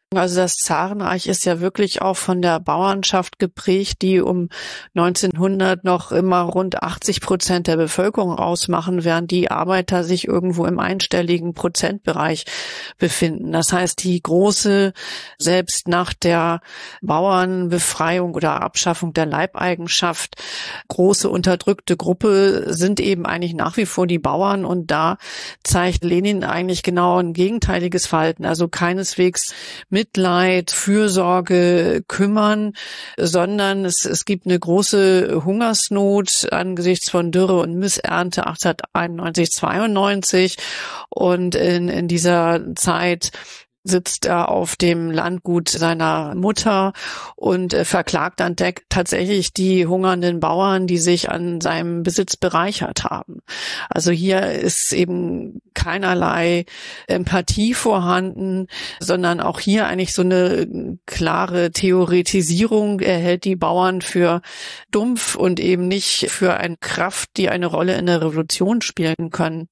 Also das Zarenreich ist ja wirklich auch von der Bauernschaft geprägt, die um neunzehnhundert noch immer rund achtzig Prozent der Bevölkerung ausmachen, während die Arbeiter sich irgendwo im einstelligen Prozentbereich befinden. Das heißt, die große, selbst nach der Bauernbefreiung oder Abschaffung der Leibeigenschaft, große unterdrückte Gruppe sind eben eigentlich nach wie vor die Bauern. Und da zeigt Lenin eigentlich genau ein gegenteiliges Verhalten, also keineswegs Mitleid, Fürsorge, Kümmern, sondern es, es gibt eine große Hungersnot angesichts von Dürre und Missernte achtzehnhunderteinundneunzig, zweiundneunzig, und in, in dieser Zeit sitzt er auf dem Landgut seiner Mutter und äh, verklagt dann tatsächlich die hungernden Bauern, die sich an seinem Besitz bereichert haben. Also hier ist eben keinerlei Empathie vorhanden, sondern auch hier eigentlich so eine klare Theoretisierung. Er hält die Bauern für dumpf und eben nicht für eine Kraft, die eine Rolle in der Revolution spielen können.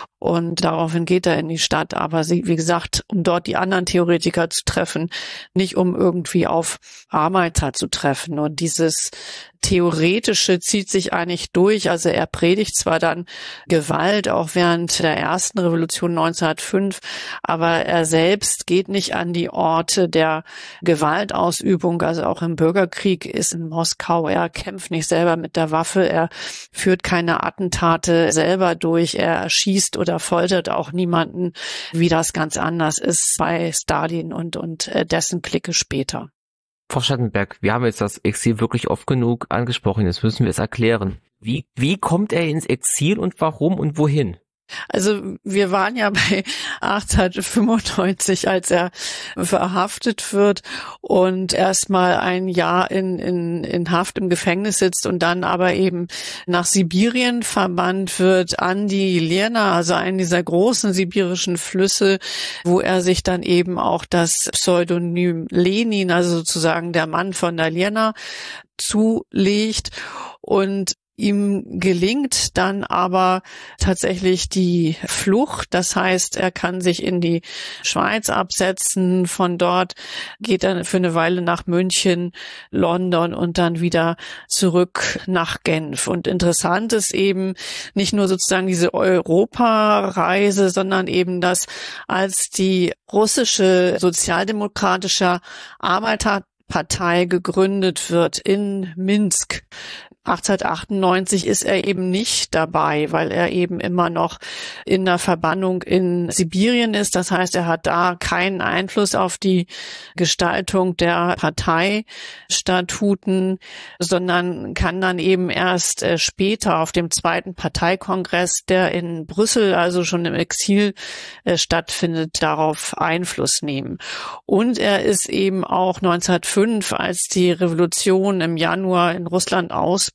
Und daraufhin geht er in die Stadt, aber sie, wie gesagt, um dort die anderen Theoretiker zu treffen, nicht um irgendwie auf Arbeiter zu treffen. Und dieses Theoretische zieht sich eigentlich durch. Also er predigt zwar dann Gewalt, auch während der ersten Revolution neunzehnhundertfünf, aber er selbst geht nicht an die Orte der Gewaltausübung. Also auch im Bürgerkrieg ist in Moskau, er kämpft nicht selber mit der Waffe, er führt keine Attentate selber durch, er erschießt oder foltert auch niemanden, wie das ganz anders ist bei Stalin und, und dessen Clique später. Frau Schattenberg, wir haben jetzt das Exil wirklich oft genug angesprochen, jetzt müssen wir es erklären. Wie, wie kommt er ins Exil und warum und wohin? Also wir waren ja bei achtzehnhundertfünfundneunzig, als er verhaftet wird und erstmal ein Jahr in, in, in Haft im Gefängnis sitzt und dann aber eben nach Sibirien verbannt wird, an die Lerna, also einen dieser großen sibirischen Flüsse, wo er sich dann eben auch das Pseudonym Lenin, also sozusagen der Mann von der Lerna, zulegt. Und ihm gelingt dann aber tatsächlich die Flucht. Das heißt, er kann sich in die Schweiz absetzen. Von dort geht er für eine Weile nach München, London und dann wieder zurück nach Genf. Und interessant ist eben nicht nur sozusagen diese Europareise, sondern eben, dass als die russische sozialdemokratische Arbeiterpartei gegründet wird in Minsk, achtzehnhundertachtundneunzig, ist er eben nicht dabei, weil er eben immer noch in der Verbannung in Sibirien ist. Das heißt, er hat da keinen Einfluss auf die Gestaltung der Parteistatuten, sondern kann dann eben erst später auf dem zweiten Parteikongress, der in Brüssel, also schon im Exil stattfindet, darauf Einfluss nehmen. Und er ist eben auch neunzehnhundertfünf, als die Revolution im Januar in Russland ausbricht,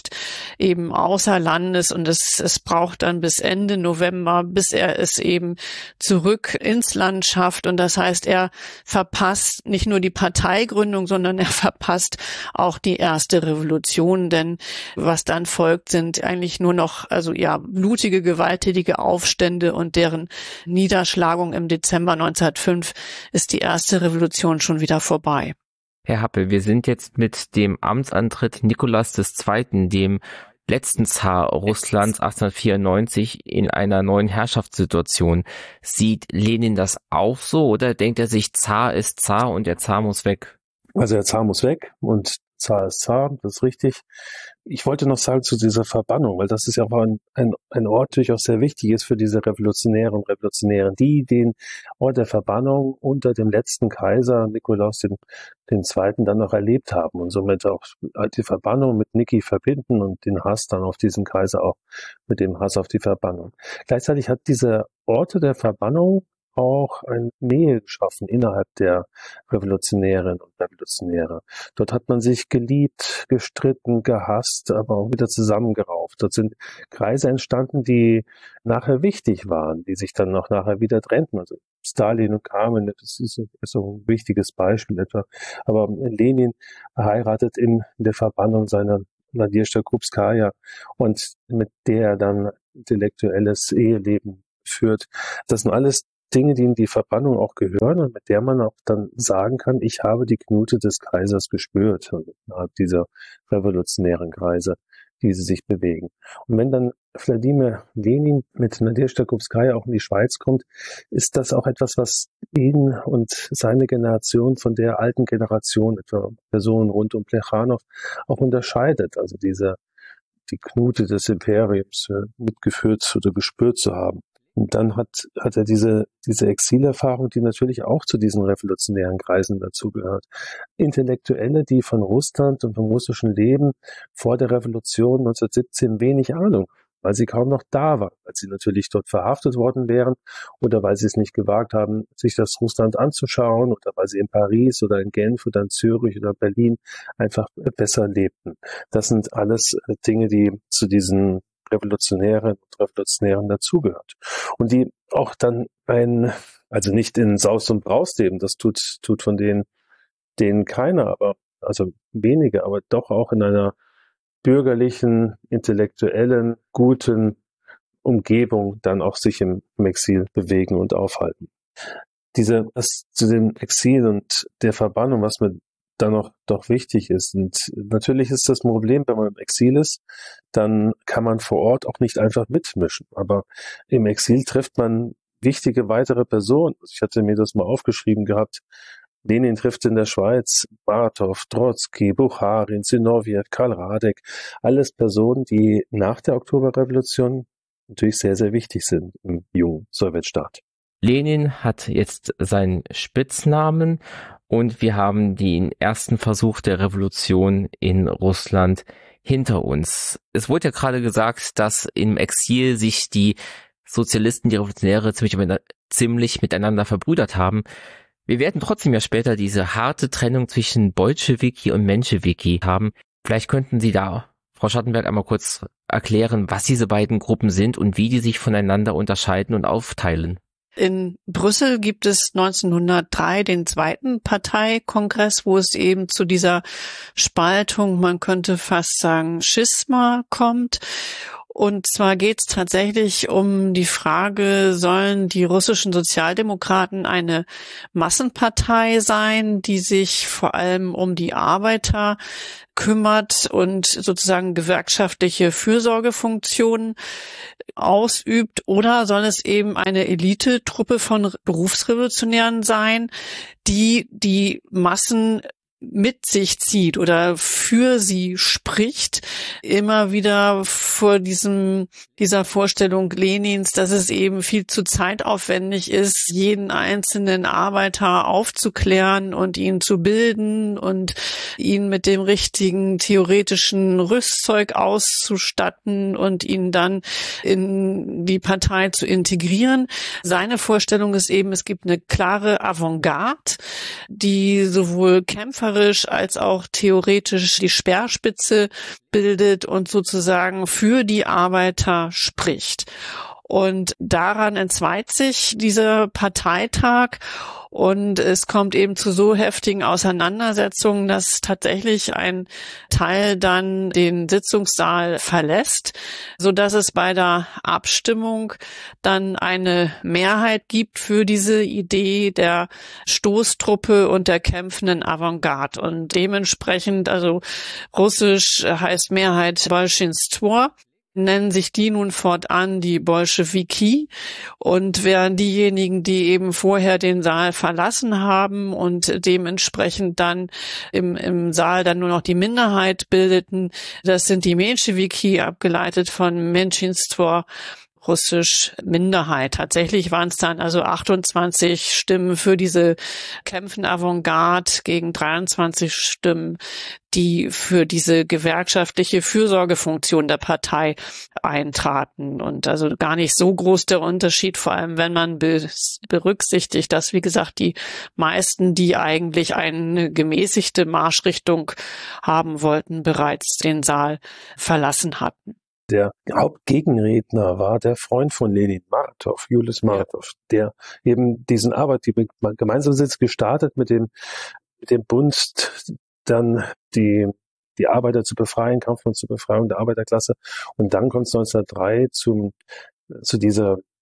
eben außer Landes, und es, es braucht dann bis Ende November, bis er es eben zurück ins Land schafft. Und das heißt, er verpasst nicht nur die Parteigründung, sondern er verpasst auch die erste Revolution, denn was dann folgt, sind eigentlich nur noch, also ja, blutige, gewalttätige Aufstände, und deren Niederschlagung im Dezember neunzehnhundertfünf ist die erste Revolution schon wieder vorbei. Herr Happel, wir sind jetzt mit dem Amtsantritt Nikolaus der Zweite., dem letzten Zar Russlands achtzehnhundertvierundneunzig, in einer neuen Herrschaftssituation. Sieht Lenin das auch so, oder denkt er sich, Zar ist Zar und der Zar muss weg? Also der Zar muss weg und Zar ist Zar, das ist richtig. Ich wollte noch sagen zu dieser Verbannung, weil das ist ja auch ein, ein, ein Ort durchaus sehr wichtig ist für diese Revolutionäre und Revolutionären, die den Ort der Verbannung unter dem letzten Kaiser Nikolaus den, den Zweiten dann noch erlebt haben und somit auch die Verbannung mit Niki verbinden und den Hass dann auf diesen Kaiser auch mit dem Hass auf die Verbannung. Gleichzeitig hat diese Orte der Verbannung auch eine Nähe geschaffen innerhalb der Revolutionärinnen und Revolutionäre. Dort hat man sich geliebt, gestritten, gehasst, aber auch wieder zusammengerauft. Dort sind Kreise entstanden, die nachher wichtig waren, die sich dann noch nachher wieder trennten. Also Stalin und Kamen, das ist so ein wichtiges Beispiel etwa. Aber Lenin heiratet in der Verbannung seiner Nadezhda Krupskaja und mit der dann intellektuelles Eheleben führt. Das sind alles Dinge, die in die Verbannung auch gehören und mit der man auch dann sagen kann, ich habe die Knute des Kaisers gespürt, innerhalb dieser revolutionären Kreise, die sie sich bewegen. Und wenn dann Wladimir Lenin mit Nadezhda Krupskaja auch in die Schweiz kommt, ist das auch etwas, was ihn und seine Generation von der alten Generation, etwa Personen rund um Plechanow, auch unterscheidet. Also diese, die Knute des Imperiums äh, mitgeführt oder gespürt zu haben. Und dann hat, hat er diese, diese Exilerfahrung, die natürlich auch zu diesen revolutionären Kreisen dazugehört. Intellektuelle, die von Russland und vom russischen Leben vor der Revolution neunzehnhundertsiebzehn wenig Ahnung, weil sie kaum noch da waren, weil sie natürlich dort verhaftet worden wären oder weil sie es nicht gewagt haben, sich das Russland anzuschauen oder weil sie in Paris oder in Genf oder in Zürich oder Berlin einfach besser lebten. Das sind alles Dinge, die zu diesen Revolutionäre und Revolutionären dazugehört. Und die auch dann ein, also nicht in Saus und Braus leben, das tut, tut von denen, denen keiner, aber, also wenige, aber doch auch in einer bürgerlichen, intellektuellen, guten Umgebung dann auch sich im, im Exil bewegen und aufhalten. Diese, was zu dem Exil und der Verbannung, was mir dann noch doch wichtig ist. Und natürlich ist das Problem, wenn man im Exil ist, dann kann man vor Ort auch nicht einfach mitmischen. Aber im Exil trifft man wichtige weitere Personen. Ich hatte mir das mal aufgeschrieben gehabt. Lenin trifft in der Schweiz Martov, Trotzki, Bucharin, Zinoviev, Karl Radek. Alles Personen, die nach der Oktoberrevolution natürlich sehr, sehr wichtig sind im jungen Sowjetstaat. Lenin hat jetzt seinen Spitznamen und wir haben den ersten Versuch der Revolution in Russland hinter uns. Es wurde ja gerade gesagt, dass im Exil sich die Sozialisten, die Revolutionäre ziemlich, ziemlich miteinander verbrüdert haben. Wir werden trotzdem ja später diese harte Trennung zwischen Bolschewiki und Menschewiki haben. Vielleicht könnten Sie da, Frau Schattenberg, einmal kurz erklären, was diese beiden Gruppen sind und wie die sich voneinander unterscheiden und aufteilen. In Brüssel gibt es neunzehnhundertdrei den zweiten Parteikongress, wo es eben zu dieser Spaltung, man könnte fast sagen, Schisma kommt. Und zwar geht es tatsächlich um die Frage, sollen die russischen Sozialdemokraten eine Massenpartei sein, die sich vor allem um die Arbeiter kümmert und sozusagen gewerkschaftliche Fürsorgefunktionen ausübt, oder soll es eben eine Elitetruppe von Berufsrevolutionären sein, die die Massen mit sich zieht oder für sie spricht, immer wieder vor diesem, dieser Vorstellung Lenins, dass es eben viel zu zeitaufwendig ist, jeden einzelnen Arbeiter aufzuklären und ihn zu bilden und ihn mit dem richtigen theoretischen Rüstzeug auszustatten und ihn dann in die Partei zu integrieren. Seine Vorstellung ist eben, es gibt eine klare Avantgarde, die sowohl Kämpfer als auch theoretisch die Speerspitze bildet und sozusagen für die Arbeiter spricht. Und daran entzweit sich dieser Parteitag und es kommt eben zu so heftigen Auseinandersetzungen, dass tatsächlich ein Teil dann den Sitzungssaal verlässt, so dass es bei der Abstimmung dann eine Mehrheit gibt für diese Idee der Stoßtruppe und der kämpfenden Avantgarde. Und dementsprechend, also russisch heißt Mehrheit Bolschinstvo, nennen sich die nun fortan die Bolschewiki und wären diejenigen, die eben vorher den Saal verlassen haben und dementsprechend dann im, im Saal dann nur noch die Minderheit bildeten. Das sind die Menschewiki, abgeleitet von Menschinstvo, russisch Minderheit. Tatsächlich waren es dann also achtundzwanzig Stimmen für diese kämpfende Avantgarde gegen dreiundzwanzig Stimmen, die für diese gewerkschaftliche Fürsorgefunktion der Partei eintraten. Und also gar nicht so groß der Unterschied, vor allem wenn man be- berücksichtigt, dass, wie gesagt, die meisten, die eigentlich eine gemäßigte Marschrichtung haben wollten, bereits den Saal verlassen hatten. Der Hauptgegenredner war der Freund von Lenin, Martov, Julius Martov, der eben diesen Arbeit, die gemeinsam sind, gestartet mit dem, mit dem Bund, dann die, die Arbeiter zu befreien, Kampf zur Befreiung der Arbeiterklasse. Und dann kommt es neunzehnhundertdrei zum, zu dieser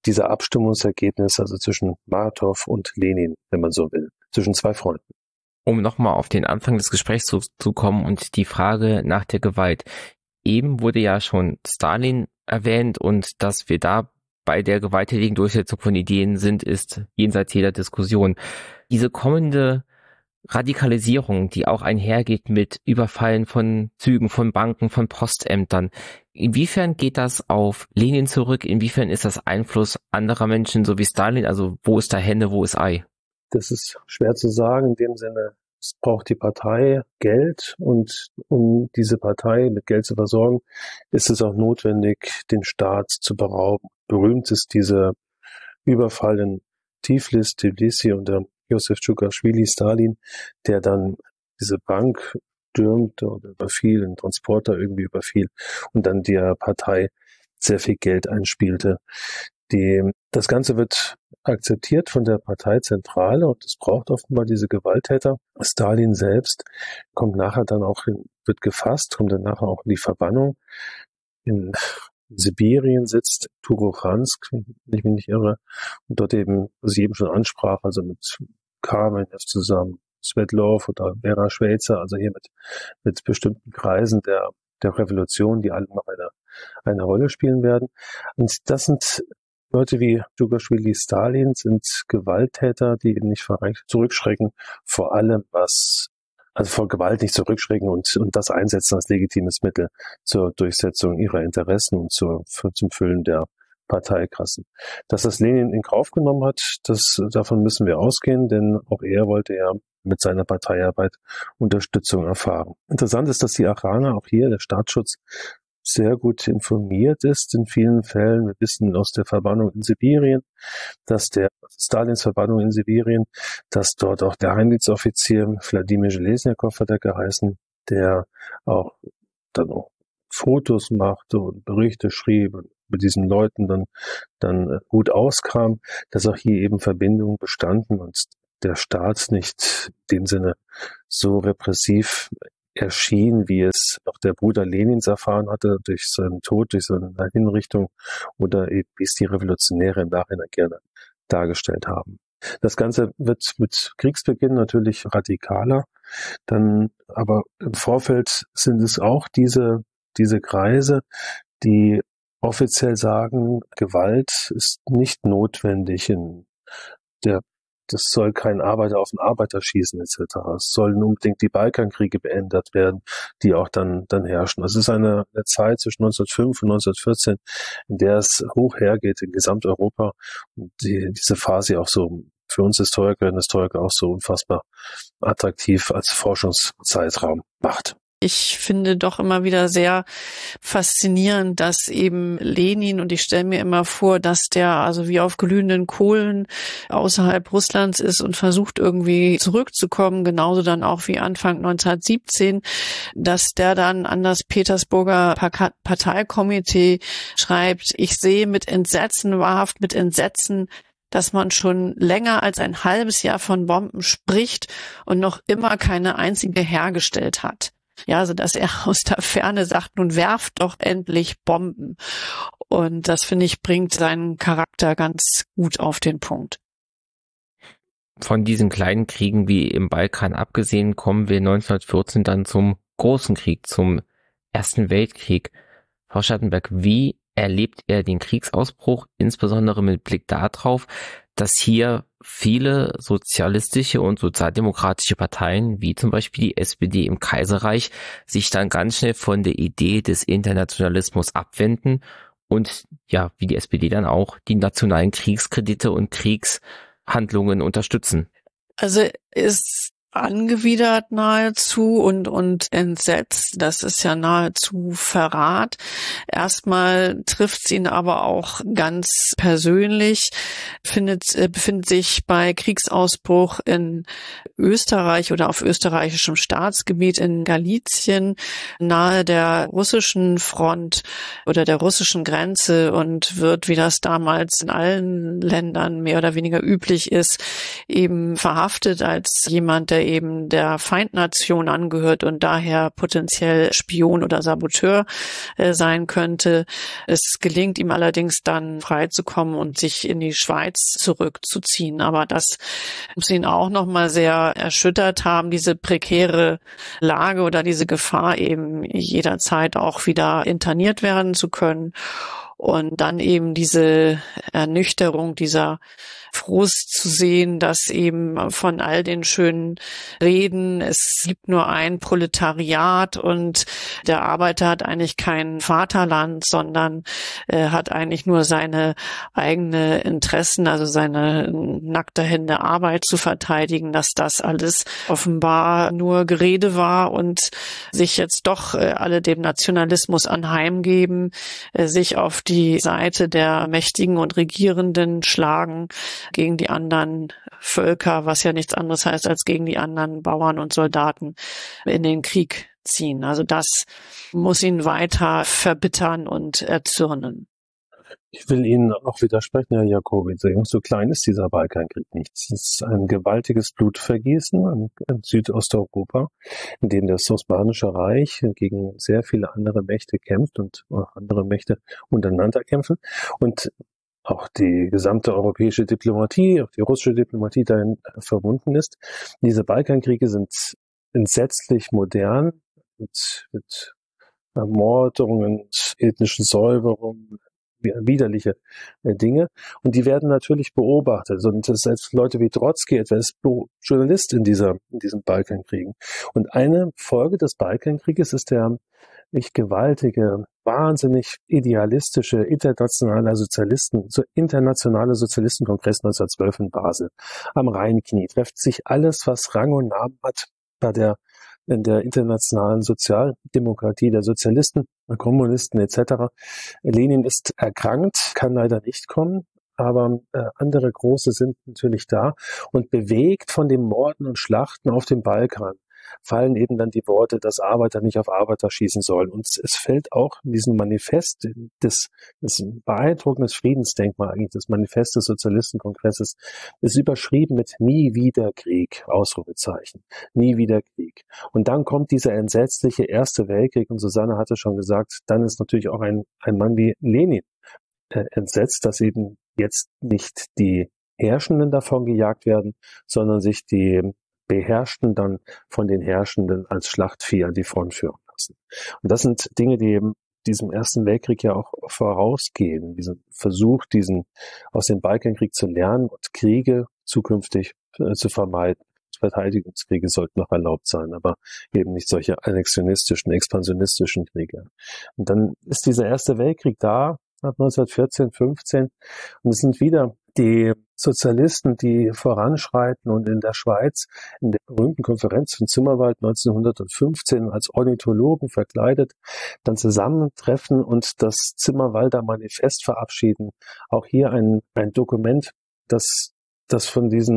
dieser Abstimmungsergebnis, also zwischen Marathov und Lenin, wenn man so will, zwischen zwei Freunden. Um nochmal auf den Anfang des Gesprächs zu, zu kommen und die Frage nach der Gewalt. Eben wurde ja schon Stalin erwähnt, und dass wir da bei der gewalttätigen Durchsetzung von Ideen sind, ist jenseits jeder Diskussion. Diese kommende Radikalisierung, die auch einhergeht mit Überfallen von Zügen, von Banken, von Postämtern. Inwiefern geht das auf Lenin zurück? Inwiefern ist das Einfluss anderer Menschen, so wie Stalin? Also wo ist da Henne, wo ist Ei? Das ist schwer zu sagen in dem Sinne. Es braucht die Partei Geld, und um diese Partei mit Geld zu versorgen, ist es auch notwendig, den Staat zu berauben. Berühmt ist dieser Überfall in Tiflis, Tbilisi unter Josef Djugaschwili, Stalin, der dann diese Bank stürmte oder überfiel, einen Transporter irgendwie überfiel und dann der Partei sehr viel Geld einspielte. Die, das Ganze wird akzeptiert von der Parteizentrale, und es braucht offenbar diese Gewalttäter. Stalin selbst kommt nachher dann auch in, wird gefasst, kommt dann nachher auch in die Verbannung. In Sibirien sitzt Turochansk, wenn ich mich nicht irre, und dort eben, was ich eben schon ansprach, also mit Kamenew zusammen, Svetlov oder Vera Schweizer, also hier mit, mit bestimmten Kreisen der, der Revolution, die alle noch eine, eine Rolle spielen werden. Und das sind Leute wie Djugaschwili, Stalin, sind Gewalttäter, die eben nicht zurückschrecken, vor allem was, also vor Gewalt nicht zurückschrecken und, und das einsetzen als legitimes Mittel zur Durchsetzung ihrer Interessen und zur, für, zum Füllen der Parteikassen. Dass das Lenin in Kauf genommen hat, das, davon müssen wir ausgehen, denn auch er wollte ja mit seiner Parteiarbeit Unterstützung erfahren. Interessant ist, dass die Achaner, auch hier der Staatsschutz, sehr gut informiert ist in vielen Fällen. Wir wissen aus der Verbannung in Sibirien, dass der Stalins Verbannung in Sibirien, dass dort auch der Geheimdienstoffizier Wladimir Železňakov hat er geheißen, der auch dann auch Fotos machte und Berichte schrieb und mit diesen Leuten dann dann gut auskam, dass auch hier eben Verbindungen bestanden und der Staat nicht in dem Sinne so repressiv erschien, wie es auch der Bruder Lenins erfahren hatte, durch seinen Tod, durch seine Hinrichtung, oder eben, wie es die Revolutionäre im Nachhinein gerne dargestellt haben. Das Ganze wird mit Kriegsbeginn natürlich radikaler, dann aber im Vorfeld sind es auch diese, diese Kreise, die offiziell sagen, Gewalt ist nicht notwendig in der Das soll kein Arbeiter auf den Arbeiter schießen et cetera. Es sollen unbedingt die Balkankriege beendet werden, die auch dann dann herrschen. Es ist eine, eine Zeit zwischen neunzehnhundertfünf und neunzehnhundertvierzehn, in der es hoch hergeht in Gesamteuropa und die, diese Phase auch so für uns Historikerinnen und Historiker auch so unfassbar attraktiv als Forschungszeitraum macht. Ich finde doch immer wieder sehr faszinierend, dass eben Lenin, und ich stelle mir immer vor, dass der also wie auf glühenden Kohlen außerhalb Russlands ist und versucht irgendwie zurückzukommen, genauso dann auch wie Anfang neunzehnhundertsiebzehn, dass der dann an das Petersburger Parteikomitee schreibt, ich sehe mit Entsetzen, wahrhaft mit Entsetzen, dass man schon länger als ein halbes Jahr von Bomben spricht und noch immer keine einzige hergestellt hat. Ja, also dass er aus der Ferne sagt, nun werft doch endlich Bomben. Und das, finde ich, bringt seinen Charakter ganz gut auf den Punkt. Von diesen kleinen Kriegen wie im Balkan abgesehen, kommen wir neunzehnhundertvierzehn dann zum großen Krieg, zum Ersten Weltkrieg. Frau Schattenberg, wie erlebt er den Kriegsausbruch, insbesondere mit Blick darauf, dass hier viele sozialistische und sozialdemokratische Parteien, wie zum Beispiel die S P D im Kaiserreich, sich dann ganz schnell von der Idee des Internationalismus abwenden und, ja, wie die S P D dann auch, die nationalen Kriegskredite und Kriegshandlungen unterstützen? Also ist angewidert nahezu und und entsetzt. Das ist ja nahezu Verrat. Erstmal trifft's ihn aber auch ganz persönlich. Findet, äh, befindet sich bei Kriegsausbruch in Österreich oder auf österreichischem Staatsgebiet in Galizien nahe der russischen Front oder der russischen Grenze und wird, wie das damals in allen Ländern mehr oder weniger üblich ist, eben verhaftet als jemand, der er eben der Feindnation angehört und daher potenziell Spion oder Saboteur äh, sein könnte. Es gelingt ihm allerdings dann freizukommen und sich in die Schweiz zurückzuziehen. Aber das muss ihn auch nochmal sehr erschüttert haben, diese prekäre Lage oder diese Gefahr, eben jederzeit auch wieder interniert werden zu können. Und dann eben diese Ernüchterung, dieser Frust zu sehen, dass eben von all den schönen Reden, es gibt nur ein Proletariat und der Arbeiter hat eigentlich kein Vaterland, sondern äh, hat eigentlich nur seine eigene Interessen, also seine nackte Hände Arbeit zu verteidigen, dass das alles offenbar nur Gerede war und sich jetzt doch äh, alle dem Nationalismus anheimgeben, äh, sich auf die Seite der Mächtigen und Regierenden schlagen gegen die anderen Völker, was ja nichts anderes heißt als gegen die anderen Bauern und Soldaten in den Krieg ziehen. Also das muss ihn weiter verbittern und erzürnen. Ich will Ihnen auch widersprechen, Herr Jacobi. So klein ist dieser Balkankrieg nicht. Es ist ein gewaltiges Blutvergießen in Südosteuropa, in dem das Osmanische Reich gegen sehr viele andere Mächte kämpft und andere Mächte untereinander kämpfen. Und auch die gesamte europäische Diplomatie, auch die russische Diplomatie dahin verbunden ist. Diese Balkankriege sind entsetzlich modern, mit, mit Ermordungen, ethnischen Säuberungen, widerliche Dinge. Und die werden natürlich beobachtet. Und selbst Leute wie Trotzki etwa ist Journalist in dieser, in diesen Balkankriegen. Und eine Folge des Balkankrieges ist der nicht gewaltige, wahnsinnig idealistische internationale Sozialisten, so internationale Sozialistenkongress neunzehnhundertzwölf in Basel. Am Rheinknie trifft sich alles, was Rang und Namen hat bei der in der internationalen Sozialdemokratie der Sozialisten, Kommunisten et cetera. Lenin ist erkrankt, kann leider nicht kommen, aber äh, andere Große sind natürlich da und bewegt von den Morden und Schlachten auf dem Balkan fallen eben dann die Worte, dass Arbeiter nicht auf Arbeiter schießen sollen. Und es fällt auch in diesem Manifest, des, das ist ein beeindruckendes Friedensdenkmal eigentlich, das Manifest des Sozialistenkongresses, ist überschrieben mit Nie wieder Krieg, Ausrufezeichen, nie wieder Krieg. Und dann kommt dieser entsetzliche Erste Weltkrieg und Susanne hatte schon gesagt, dann ist natürlich auch ein, ein Mann wie Lenin äh, entsetzt, dass eben jetzt nicht die Herrschenden davon gejagt werden, sondern sich die Beherrschten dann von den Herrschenden als Schlachtvieh an die Front führen lassen. Und das sind Dinge, die eben diesem Ersten Weltkrieg ja auch vorausgehen. Diesen Versuch, diesen aus dem Balkankrieg zu lernen und Kriege zukünftig äh, zu vermeiden. Verteidigungskriege sollten noch erlaubt sein, aber eben nicht solche annexionistischen, expansionistischen Kriege. Und dann ist dieser Erste Weltkrieg da, ab neunzehnhundertvierzehn, fünfzehn, und es sind wieder die Sozialisten, die voranschreiten und in der Schweiz in der berühmten Konferenz von Zimmerwald neunzehnhundertfünfzehn als Ornithologen verkleidet dann zusammentreffen und das Zimmerwalder Manifest verabschieden. Auch hier ein, ein Dokument, das, das von diesen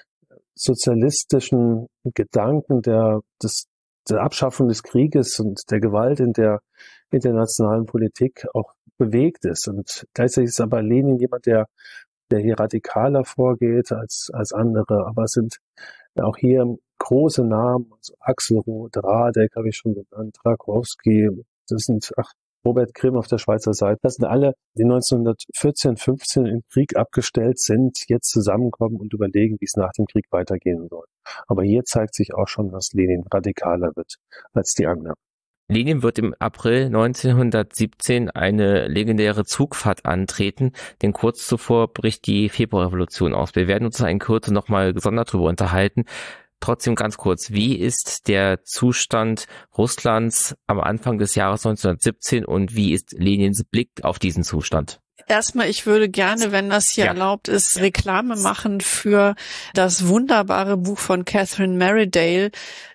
sozialistischen Gedanken der, des, der Abschaffung des Krieges und der Gewalt in der internationalen Politik auch bewegt ist. Und gleichzeitig ist aber Lenin jemand, der der hier radikaler vorgeht als als andere, aber es sind auch hier große Namen, also Axelrod, Radek habe ich schon genannt, Rakowski, das sind ach, Robert Grimm auf der Schweizer Seite, das sind alle, die neunzehnhundertvierzehn, fünfzehn im Krieg abgestellt sind, jetzt zusammenkommen und überlegen, wie es nach dem Krieg weitergehen soll. Aber hier zeigt sich auch schon, dass Lenin radikaler wird als die anderen. Lenin wird im April neunzehnhundertsiebzehn eine legendäre Zugfahrt antreten, denn kurz zuvor bricht die Februarrevolution aus. Wir werden uns in Kürze nochmal gesondert darüber unterhalten. Trotzdem ganz kurz, wie ist der Zustand Russlands am Anfang des Jahres neunzehnhundertsiebzehn und wie ist Lenins Blick auf diesen Zustand? Erstmal, ich würde gerne, wenn das hier ja. erlaubt ist, Reklame machen für das wunderbare Buch von Catherine Merridale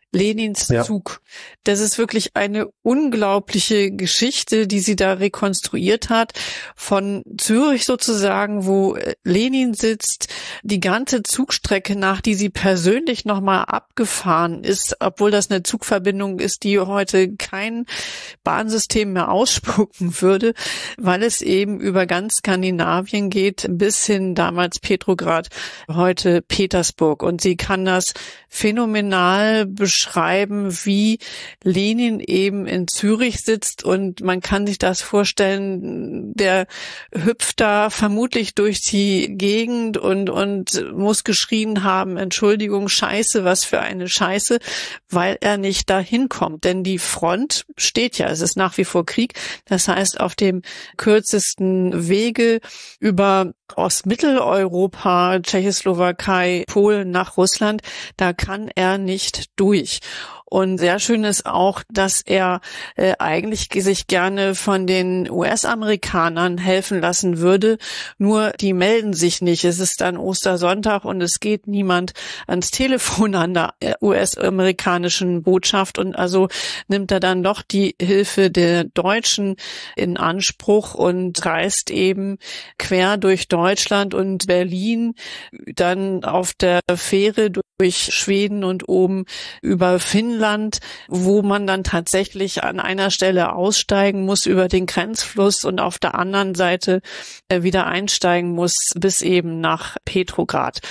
Lenins Ja. Zug. Das ist wirklich eine unglaubliche Geschichte, die sie da rekonstruiert hat. Von Zürich sozusagen, wo Lenin sitzt, die ganze Zugstrecke nach, die sie persönlich nochmal abgefahren ist, obwohl das eine Zugverbindung ist, die heute kein Bahnsystem mehr ausspucken würde, weil es eben über ganz Skandinavien geht, bis hin damals Petrograd, heute Petersburg. Und sie kann das phänomenal beschreiben, wie Lenin eben in Zürich sitzt, und man kann sich das vorstellen, der hüpft da vermutlich durch die Gegend und und muss geschrien haben, Entschuldigung, Scheiße, was für eine Scheiße, weil er nicht dahin kommt. Denn die Front steht ja, es ist nach wie vor Krieg. Das heißt, auf dem kürzesten Wege über Ostmitteleuropa, Tschechoslowakei, Polen nach Russland, da kann er nicht durch. Und sehr schön ist auch, dass er äh, eigentlich sich gerne von den U S-Amerikanern helfen lassen würde, nur die melden sich nicht. Es ist dann Ostersonntag und es geht niemand ans Telefon an der U S-amerikanischen Botschaft, und also nimmt er dann doch die Hilfe der Deutschen in Anspruch und reist eben quer durch Deutschland und Berlin, dann auf der Fähre durch Schweden und oben über Finnland, wo man dann tatsächlich an einer Stelle aussteigen muss über den Grenzfluss und auf der anderen Seite wieder einsteigen muss bis eben nach Petrograd.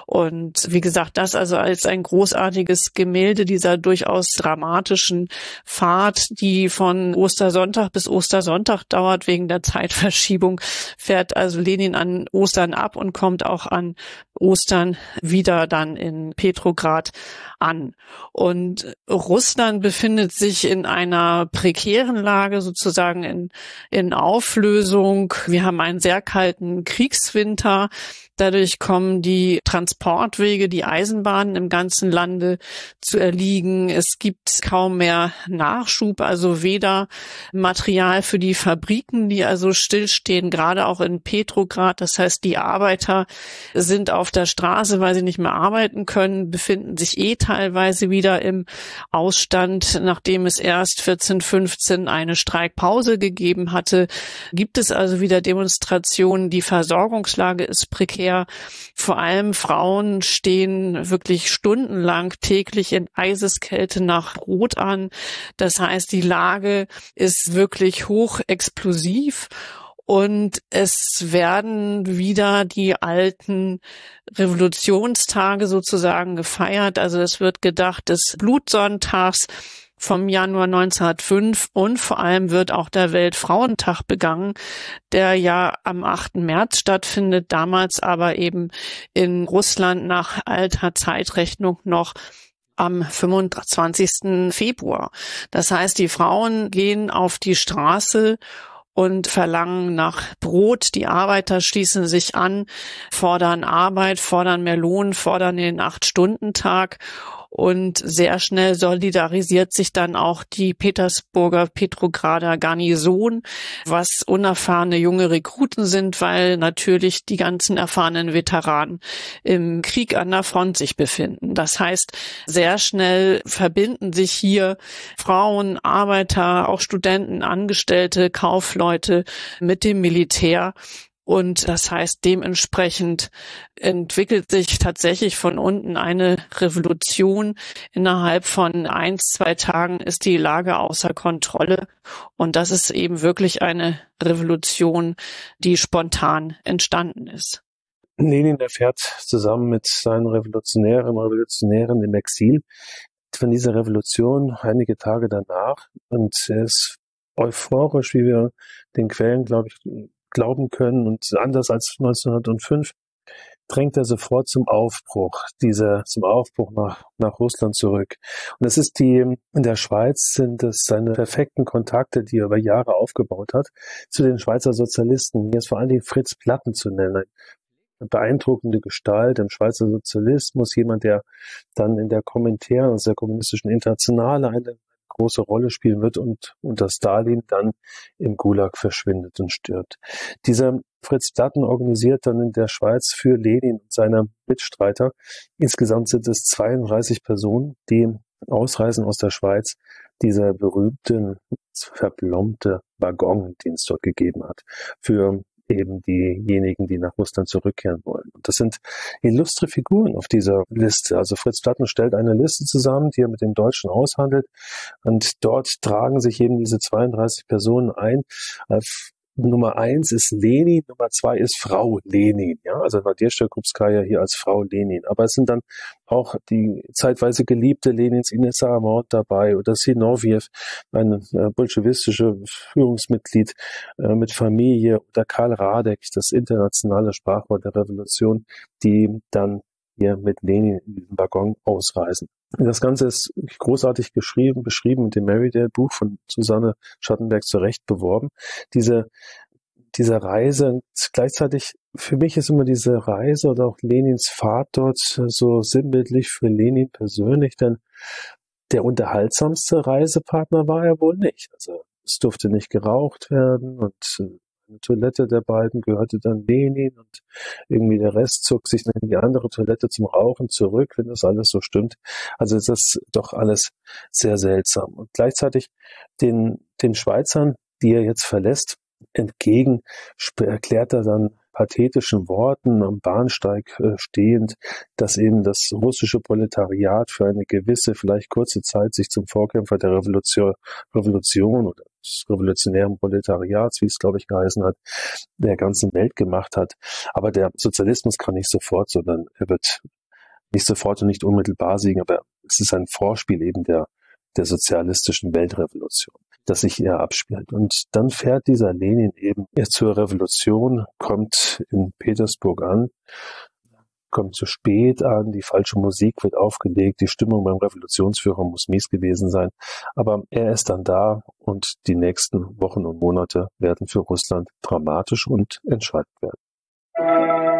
Und wie gesagt, das also als ein großartiges Gemälde dieser durchaus dramatischen Fahrt, die von Ostersonntag bis Ostersonntag dauert wegen der Zeitverschiebung, fährt also Lenin an Ostern ab und kommt auch an Ostern wieder dann in Petrograd an. Und Russland befindet sich in einer prekären Lage, sozusagen in, in Auflösung. Wir haben einen sehr kalten Kriegswinter. Dadurch kommen die Transportwege, die Eisenbahnen im ganzen Lande zu erliegen. Es gibt kaum mehr Nachschub, also weder Material für die Fabriken, die also stillstehen, gerade auch in Petrograd. Das heißt, die Arbeiter sind auf der Straße, weil sie nicht mehr arbeiten können, befinden sich eh teilweise wieder im Ausstand. Nachdem es erst vierzehn, fünfzehn eine Streikpause gegeben hatte, gibt es also wieder Demonstrationen. Die Versorgungslage ist prekär. Vor allem Frauen stehen wirklich stundenlang täglich in Eiseskälte nach Brot an. Das heißt, die Lage ist wirklich hochexplosiv. Und es werden wieder die alten Revolutionstage sozusagen gefeiert. Also es wird gedacht des Blutsonntags vom Januar neunzehnhundertfünf, und vor allem wird auch der Weltfrauentag begangen, der ja am achten März stattfindet, damals aber eben in Russland nach alter Zeitrechnung noch am fünfundzwanzigsten Februar. Das heißt, die Frauen gehen auf die Straße und verlangen nach Brot. Die Arbeiter schließen sich an, fordern Arbeit, fordern mehr Lohn, fordern den Acht-Stunden-Tag. Und sehr schnell solidarisiert sich dann auch die Petersburger Petrograder Garnison, was unerfahrene junge Rekruten sind, weil natürlich die ganzen erfahrenen Veteranen im Krieg an der Front sich befinden. Das heißt, sehr schnell verbinden sich hier Frauen, Arbeiter, auch Studenten, Angestellte, Kaufleute mit dem Militär. Und das heißt, dementsprechend entwickelt sich tatsächlich von unten eine Revolution. Innerhalb von ein, zwei Tagen ist die Lage außer Kontrolle. Und das ist eben wirklich eine Revolution, die spontan entstanden ist. Lenin erfährt zusammen mit seinen Revolutionären und Revolutionären im Exil von dieser Revolution einige Tage danach. Und er ist euphorisch, wie wir den Quellen, glaube ich, glauben können, und anders als neunzehnhundertfünf drängt er sofort zum Aufbruch, dieser, zum Aufbruch nach, nach Russland zurück. Und es ist die, in der Schweiz sind es seine perfekten Kontakte, die er über Jahre aufgebaut hat, zu den Schweizer Sozialisten. Hier ist vor allen Dingen Fritz Platten zu nennen. Eine beeindruckende Gestalt im Schweizer Sozialismus, jemand, der dann in der Komintern, also der kommunistischen Internationale, eine große Rolle spielen wird und unter Stalin dann im Gulag verschwindet und stirbt. Dieser Fritz Platten organisiert dann in der Schweiz für Lenin und seine Mitstreiter. Insgesamt sind es zweiunddreißig Personen, die Ausreisen aus der Schweiz dieser berühmte, verblombte Waggon, den es dort gegeben hat, für eben diejenigen, die nach Russland zurückkehren wollen. Und das sind illustre Figuren auf dieser Liste. Also Fritz Platten stellt eine Liste zusammen, die er mit den Deutschen aushandelt. Und dort tragen sich eben diese zweiunddreißig Personen ein. Nummer eins ist Lenin, Nummer zwei ist Frau Lenin, ja, also Nadezhda Krupskaya hier als Frau Lenin. Aber es sind dann auch die zeitweise geliebte Lenins Ines Aramort dabei oder Zinoviev, ein äh, bolschewistische Führungsmitglied äh, mit Familie, oder Karl Radek, das internationale Sprachrohr der Revolution, die dann hier mit Lenin in diesem Waggon ausreisen. Das Ganze ist großartig geschrieben, beschrieben mit dem Merridale-Buch von Susanne Schattenberg zu Recht beworben. Diese, diese Reise, gleichzeitig, für mich ist immer diese Reise oder auch Lenins Fahrt dort so sinnbildlich für Lenin persönlich, denn der unterhaltsamste Reisepartner war er wohl nicht. Also es durfte nicht geraucht werden und eine Toilette der beiden gehörte dann Lenin und irgendwie der Rest zog sich dann in die andere Toilette zum Rauchen zurück, wenn das alles so stimmt. Also es ist doch alles sehr seltsam. Und gleichzeitig den, den Schweizern, die er jetzt verlässt, entgegen erklärt er dann pathetischen Worten am Bahnsteig äh, stehend, dass eben das russische Proletariat für eine gewisse, vielleicht kurze Zeit sich zum Vorkämpfer der Revolution, Revolution oder des revolutionären Proletariats, wie es, glaube ich, geheißen hat, der ganzen Welt gemacht hat. Aber der Sozialismus kann nicht sofort, sondern er wird nicht sofort und nicht unmittelbar siegen, aber es ist ein Vorspiel eben der, der sozialistischen Weltrevolution, das sich hier abspielt. Und dann fährt dieser Lenin eben zur Revolution, kommt in Petersburg an, kommt zu spät an, die falsche Musik wird aufgelegt, die Stimmung beim Revolutionsführer muss mies gewesen sein, aber er ist dann da und die nächsten Wochen und Monate werden für Russland dramatisch und entscheidend werden.